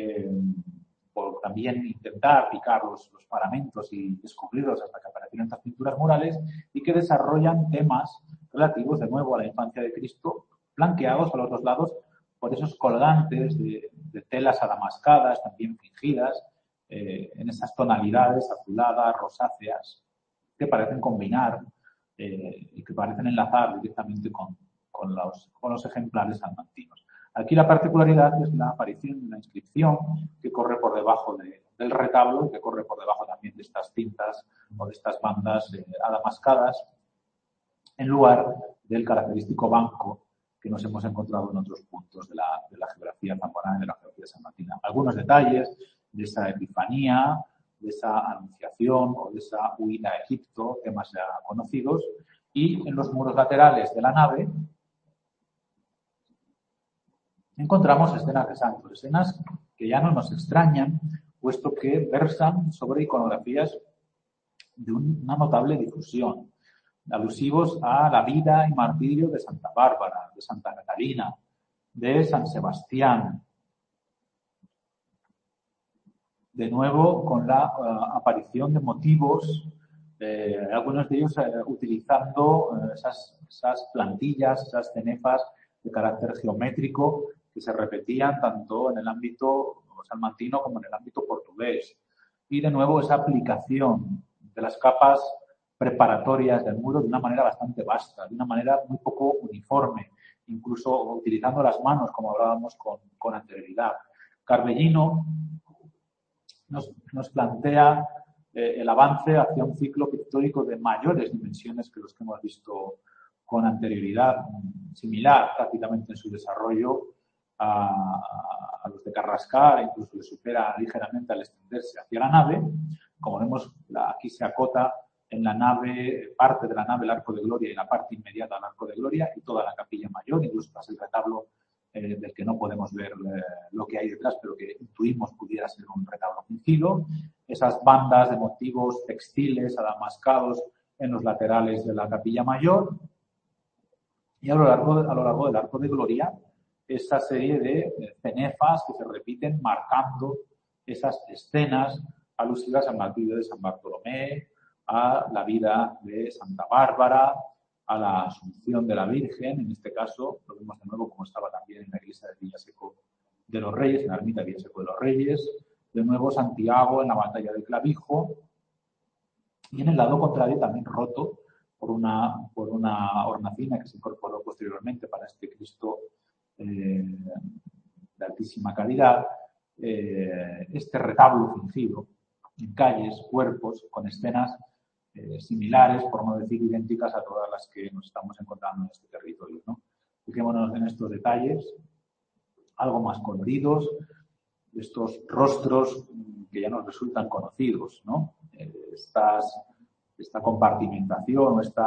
por también intentar picar los paramentos y descubrirlos hasta que aparecieron estas pinturas murales, y que desarrollan temas relativos de nuevo a la infancia de Cristo, flanqueados a los dos lados por esos colgantes de telas adamascadas, también fingidas, en esas tonalidades azuladas, rosáceas, que parecen combinar y que parecen enlazar directamente con los ejemplares salmantinos. Aquí la particularidad es la aparición de una inscripción que corre por debajo del retablo y que corre por debajo también de estas cintas o de estas bandas adamascadas, en lugar del característico banco que nos hemos encontrado en otros puntos de la geografía zamorana y de la geografía salmantina. Algunos detalles de esa epifanía, de esa anunciación o de esa huida a Egipto, temas ya conocidos, y en los muros laterales de la nave encontramos escenas de santos, escenas que ya no nos extrañan, puesto que versan sobre iconografías de una notable difusión, alusivos a la vida y martirio de Santa Bárbara, de Santa Catalina, de San Sebastián. De nuevo, con la aparición de motivos, algunos de ellos utilizando esas plantillas, esas cenefas de carácter geométrico que se repetían tanto en el ámbito salmantino como en el ámbito portugués. Y de nuevo esa aplicación de las capas preparatorias del muro de una manera bastante vasta, de una manera muy poco uniforme, incluso utilizando las manos, como hablábamos con anterioridad. Carbellino nos plantea el avance hacia un ciclo pictórico de mayores dimensiones que los que hemos visto con anterioridad, similar prácticamente en su desarrollo a los de Carrascal, incluso le supera ligeramente al extenderse hacia la nave. Como vemos, aquí se acota en la nave, parte de la nave el Arco de Gloria y la parte inmediata al Arco de Gloria y toda la capilla mayor, incluso tras el retablo del que no podemos ver lo que hay detrás, pero que intuimos pudiera ser un retablo fingido. Esas bandas de motivos textiles adamascados en los laterales de la capilla mayor. Y a lo largo del Arco de Gloria, esa serie de cenefas que se repiten marcando esas escenas alusivas al martirio de San Bartolomé, a la vida de Santa Bárbara, a la Asunción de la Virgen. En este caso, lo vemos de nuevo como estaba también en la iglesia de Villaseco de los Reyes, en la ermita de Villaseco de los Reyes. De nuevo Santiago en la batalla de Clavijo. Y en el lado contrario también roto por una hornacina que se incorporó posteriormente para este Cristo de altísima calidad, este retablo fingido en calles, cuerpos, con escenas similares, por no decir idénticas, a todas las que nos estamos encontrando en este territorio, ¿no? Fijémonos en estos detalles, algo más coloridos, estos rostros que ya nos resultan conocidos, ¿no? Esta compartimentación, este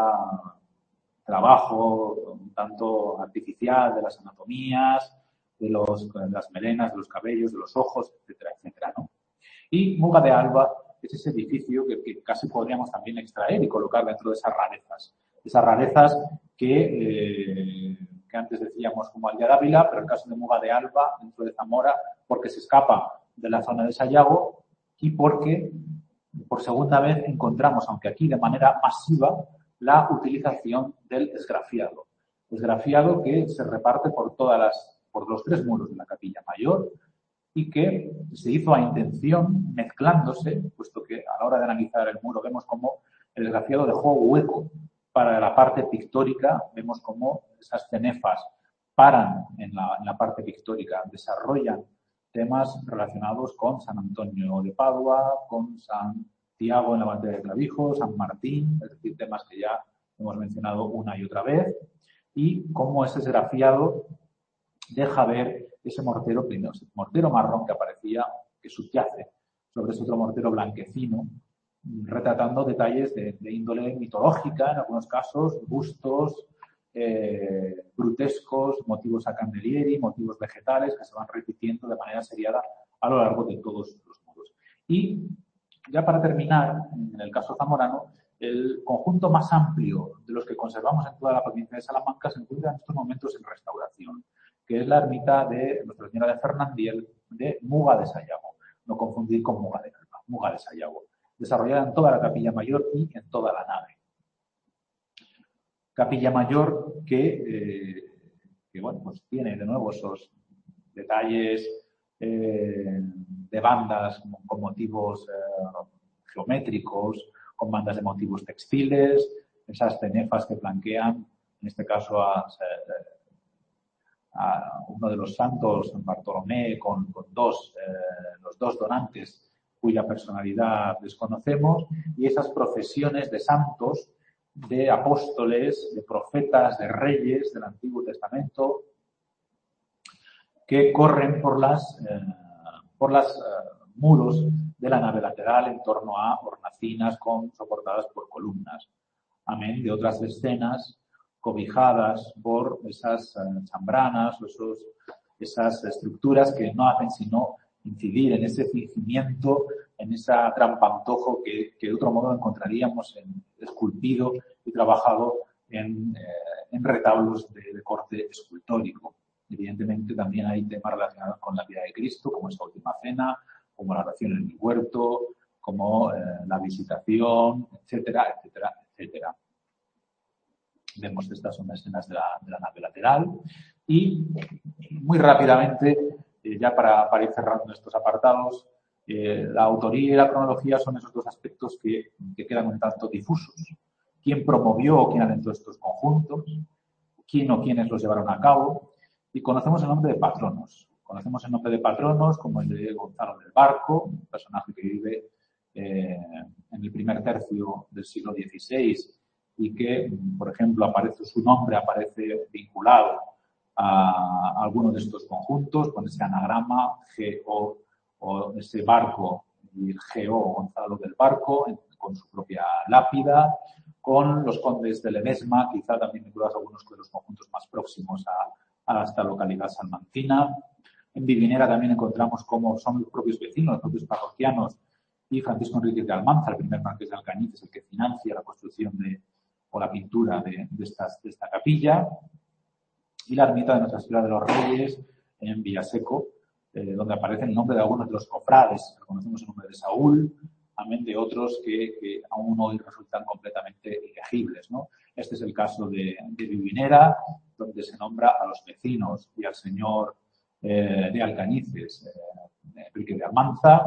trabajo un tanto artificial de las anatomías, de las melenas, de los cabellos, de los ojos, etcétera, etcétera, ¿no? Y Muga de Alba es ese edificio que casi podríamos también extraer y colocar dentro de esas rarezas que antes decíamos como Aldea de Ávila, pero el caso de Muga de Alba dentro de Zamora, porque se escapa de la zona de Sayago y porque por segunda vez encontramos, aunque aquí de manera masiva, la utilización del esgrafiado. Esgrafiado que se reparte por los 3 muros de la Capilla Mayor y que se hizo a intención mezclándose, puesto que a la hora de analizar el muro vemos cómo el esgrafiado dejó hueco para la parte pictórica, vemos cómo esas cenefas paran en la parte pictórica, desarrollan temas relacionados con San Antonio de Padua, con Santiago en la batalla de Clavijo, San Martín, es decir, temas que ya hemos mencionado una y otra vez, y cómo ese esgrafiado deja ver ese mortero, primero, ese mortero marrón que aparecía, que subyace sobre ese otro mortero blanquecino, retratando detalles de índole mitológica, en algunos casos, bustos, brutescos, motivos a candelieri, motivos vegetales que se van repitiendo de manera seriada a lo largo de todos los muros. Y ya para terminar, en el caso zamorano, el conjunto más amplio de los que conservamos en toda la provincia de Salamanca se encuentra en estos momentos en restauración, que es la ermita de Nuestra Señora de Fernandiel de Muga de Sayago, no confundir con Muga de Alba, Muga de Sayago, desarrollada en toda la Capilla Mayor y en toda la nave. Capilla Mayor que bueno, pues tiene de nuevo esos detalles de bandas con motivos geométricos, con bandas de motivos textiles, esas cenefas que flanquean, en este caso a uno de los santos, San Bartolomé, con los 2 donantes cuya personalidad desconocemos, y esas procesiones de santos, de apóstoles, de profetas, de reyes del Antiguo Testamento, que corren por las muros de la nave lateral en torno a hornacinas soportadas por columnas. Amén de otras escenas cobijadas por esas chambranas o esas estructuras que no hacen sino incidir en ese fingimiento, en esa trampantojo que de otro modo encontraríamos esculpido y trabajado en retablos de corte escultórico. Evidentemente también hay temas relacionados con la vida de Cristo, como esa última cena, como la oración en el huerto, como la visitación, etcétera, etcétera, etcétera. Vemos que estas son escenas de la nave lateral y muy rápidamente, ya para ir cerrando estos apartados, la autoría y la cronología son esos 2 aspectos que quedan un tanto difusos. ¿Quién promovió o quién alentó estos conjuntos? ¿Quién o quiénes los llevaron a cabo? Y conocemos el nombre de patronos. Conocemos el nombre de patronos como el de Gonzalo del Barco, un personaje que vive en el primer tercio del siglo XVI y que, por ejemplo, su nombre aparece vinculado a alguno de estos conjuntos, con ese anagrama GO o ese barco y el GO Gonzalo del Barco, con su propia lápida, con los condes de Ledesma, quizá también vinculados a algunos de los conjuntos más próximos a esta localidad salmantina. En Vivinera también encontramos cómo son los propios vecinos, los propios parroquianos, y Francisco Enrique de Almanza, el primer marqués de Alcañiz, es el que financia la construcción o la pintura de esta capilla. Y la ermita de Nuestra Señora de los Reyes en Villaseco, donde aparece el nombre de algunos de los cofrades. Reconocemos el nombre de Saúl, amén de otros que aún hoy resultan completamente ilegibles, ¿no? Este es el caso de Vivinera, donde se nombra a los vecinos y al señor de Alcañices, Enrique de Almanza,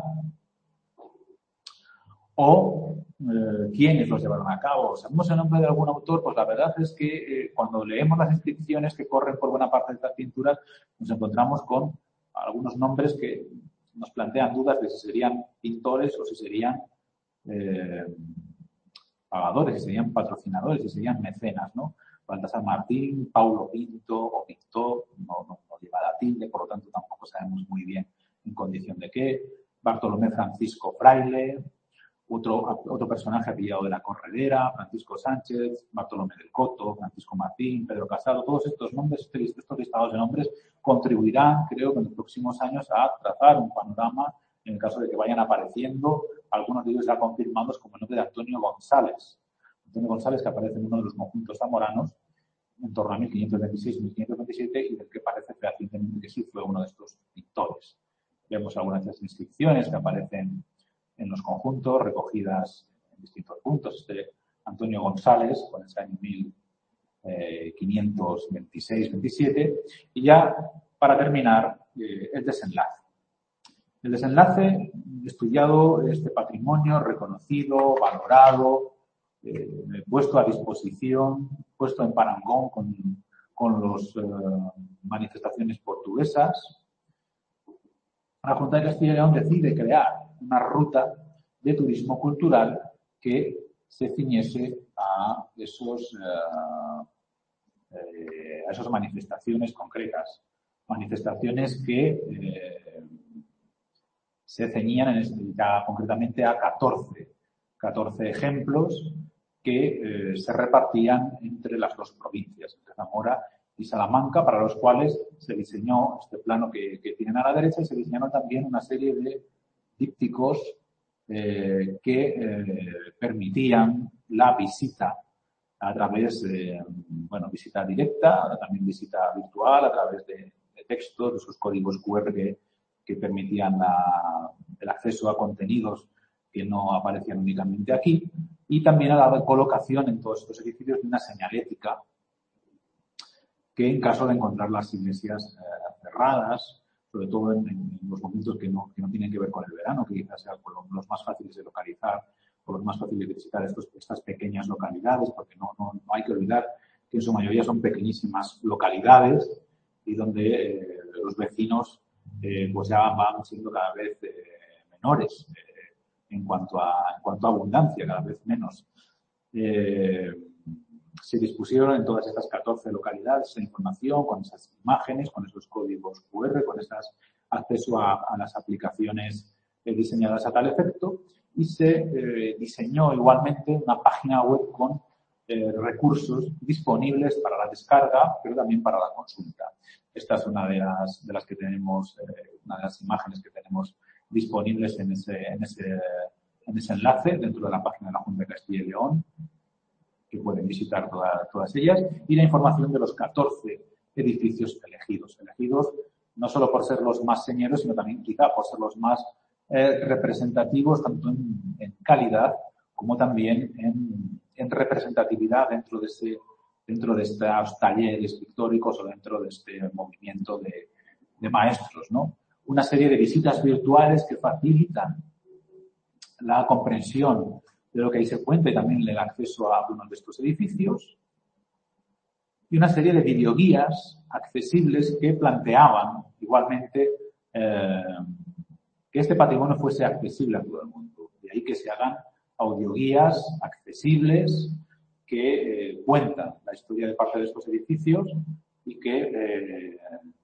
o quiénes los llevaron a cabo. ¿Sabemos el nombre de algún autor? Pues la verdad es que cuando leemos las inscripciones que corren por buena parte de estas pinturas, nos encontramos con algunos nombres que nos plantean dudas de si serían pintores o si serían pagadores, y serían patrocinadores, y serían mecenas, ¿no? Baltasar Martín, Paulo Pinto o Pintó, no lleva la tilde, por lo tanto tampoco sabemos muy bien en condición de qué. Bartolomé Francisco Fraile, otro personaje apellidado de la Corredera, Francisco Sánchez, Bartolomé del Coto, Francisco Martín, Pedro Casado. Todos estos nombres, estos listados de nombres, contribuirán, creo que en los próximos años, a trazar un panorama en el caso de que vayan apareciendo, algunos de ellos ya confirmados, como el nombre de Antonio González. Antonio González, que aparece en uno de los conjuntos zamoranos en torno a 1526-1527 y del que parece fehacientemente que sí fue uno de estos pintores. Vemos algunas de las inscripciones que aparecen en los conjuntos, recogidas en distintos puntos. Antonio González, con ese año 1526-27. Y ya, para terminar, el desenlace. El desenlace, estudiado este patrimonio, reconocido, valorado, puesto a disposición, puesto en parangón con las manifestaciones portuguesas. La Junta de Castilla y León decide crear una ruta de turismo cultural que se ciñese a esas manifestaciones concretas, manifestaciones que se ceñían ya concretamente a 14 ejemplos que se repartían entre las dos provincias, entre Zamora y Salamanca, para los cuales se diseñó este plano que tienen a la derecha, y se diseñaron también una serie de dípticos que permitían la visita a través de, visita directa, también visita virtual, a través de textos, de esos códigos QR que permitían el acceso a contenidos que no aparecían únicamente aquí, y también a la colocación en todos estos edificios de una señalética que, en caso de encontrar las iglesias cerradas, sobre todo en los momentos que no tienen que ver con el verano, que quizás sean los más fáciles de localizar o los más fáciles de visitar estas pequeñas localidades, porque no hay que olvidar que en su mayoría son pequeñísimas localidades y donde los vecinos pues ya van siendo cada vez menores en cuanto a abundancia, cada vez menos. Se dispusieron en todas estas 14 localidades esa información, con esas imágenes, con esos códigos QR, con esas acceso a las aplicaciones diseñadas a tal efecto, y se diseñó igualmente una página web con recursos disponibles para la descarga, pero también para la consulta. Esta es una de las que tenemos, una de las imágenes que tenemos disponibles en ese enlace dentro de la página de la Junta de Castilla y León, que pueden visitar todas ellas, y la información de los 14 edificios elegidos no solo por ser los más señeros, sino también quizá por ser los más representativos, tanto en calidad como también en representatividad dentro de estos talleres pictóricos o dentro de este movimiento de maestros, ¿no? Una serie de visitas virtuales que facilitan la comprensión de lo que ahí se cuenta y también el acceso a algunos de estos edificios, y una serie de videoguías accesibles que planteaban igualmente que este patrimonio fuese accesible a todo el mundo. De ahí que se hagan audioguías accesibles que cuentan la historia de parte de estos edificios y que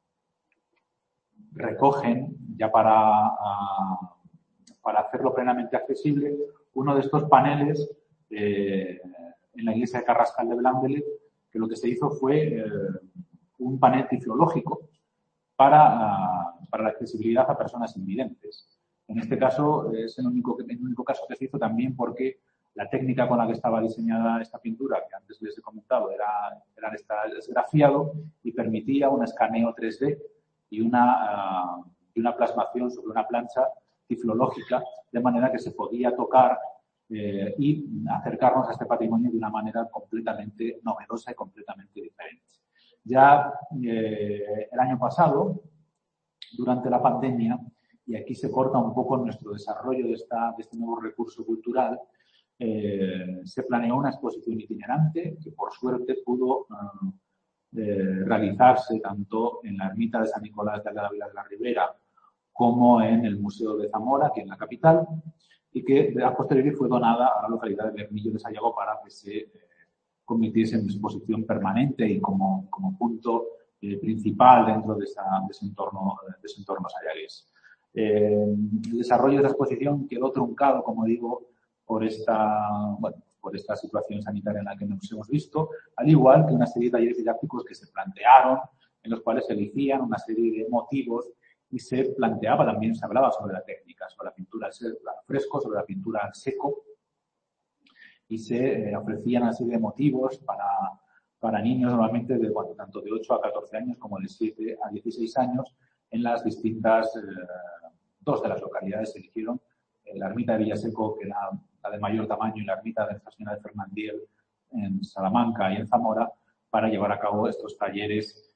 recogen, ya para hacerlo plenamente accesible, uno de estos paneles en la iglesia de Carrascal de Blandele, que lo que se hizo fue un panel tiflológico para la accesibilidad a personas invidentes. En este caso es el único caso que se hizo, también porque la técnica con la que estaba diseñada esta pintura, que antes les he comentado, era el esgrafiado, y permitía un escaneo 3D y una plasmación sobre una plancha tiflológica, de manera que se podía tocar y acercarnos a este patrimonio de una manera completamente novedosa y completamente diferente. Ya el año pasado, durante la pandemia, y aquí se corta un poco nuestro desarrollo de este nuevo recurso cultural, se planeó una exposición itinerante que por suerte pudo realizarse tanto en la ermita de San Nicolás de Ávila de la Ribera como en el Museo de Zamora, aquí en la capital, y que a posteriori fue donada a la localidad de Bernillo de Sayago para que se convirtiese en exposición permanente y como punto principal dentro de ese entorno sayagués. El desarrollo de la exposición quedó truncado, como digo, por esta situación sanitaria en la que nos hemos visto, al igual que una serie de talleres didácticos que se plantearon, en los cuales se elegían una serie de motivos y se planteaba también, se hablaba sobre la técnica, sobre la pintura al fresco, sobre la pintura al seco, y se ofrecían una serie de motivos para niños normalmente de, tanto de 8 a 14 años como de 7 a 16 años en las distintas, dos de las localidades se eligieron, la ermita de Villaseco, que era la de mayor tamaño, y la ermita de Nuestra Señora de Fernandiel en Salamanca y en Zamora, para llevar a cabo estos talleres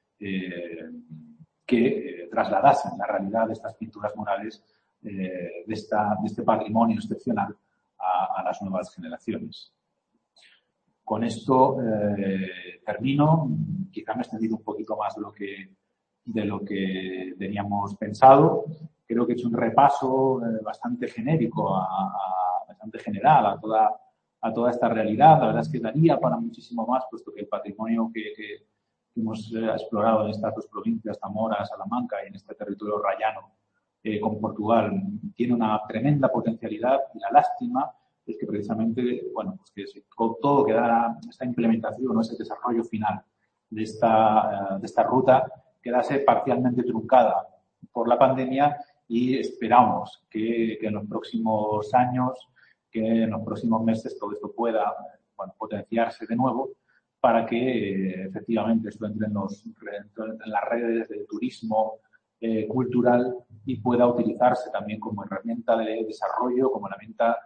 que trasladasen la realidad de estas pinturas murales, de este patrimonio excepcional a las nuevas generaciones. Con esto termino. Quizá me he extendido un poquito más de lo que teníamos pensado. Creo que he hecho un repaso bastante genérico, bastante general a toda esta realidad. La verdad es que daría para muchísimo más, puesto que el patrimonio que hemos explorado en estas dos provincias, Zamora, Salamanca, y en este territorio rayano con Portugal, tiene una tremenda potencialidad, y la lástima es que precisamente, que todo quedara, esta implementación o ese desarrollo final de esta ruta quedase parcialmente truncada por la pandemia, y esperamos que en los próximos años, que en los próximos meses todo esto pueda potenciarse de nuevo, para que efectivamente esto entre en las redes de turismo cultural y pueda utilizarse también como herramienta de desarrollo, como herramienta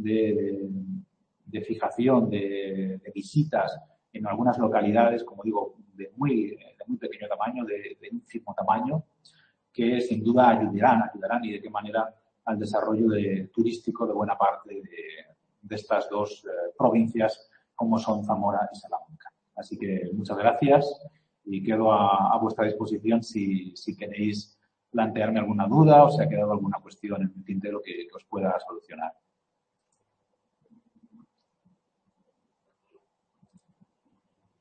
de fijación de visitas en algunas localidades, como digo, de muy pequeño tamaño, de ínfimo tamaño, que sin duda ayudarán y de qué manera al desarrollo turístico de buena parte de estas dos provincias, como son Zamora y Salamanca. Así que muchas gracias y quedo a vuestra disposición si queréis plantearme alguna duda o si ha quedado alguna cuestión en el tintero que os pueda solucionar.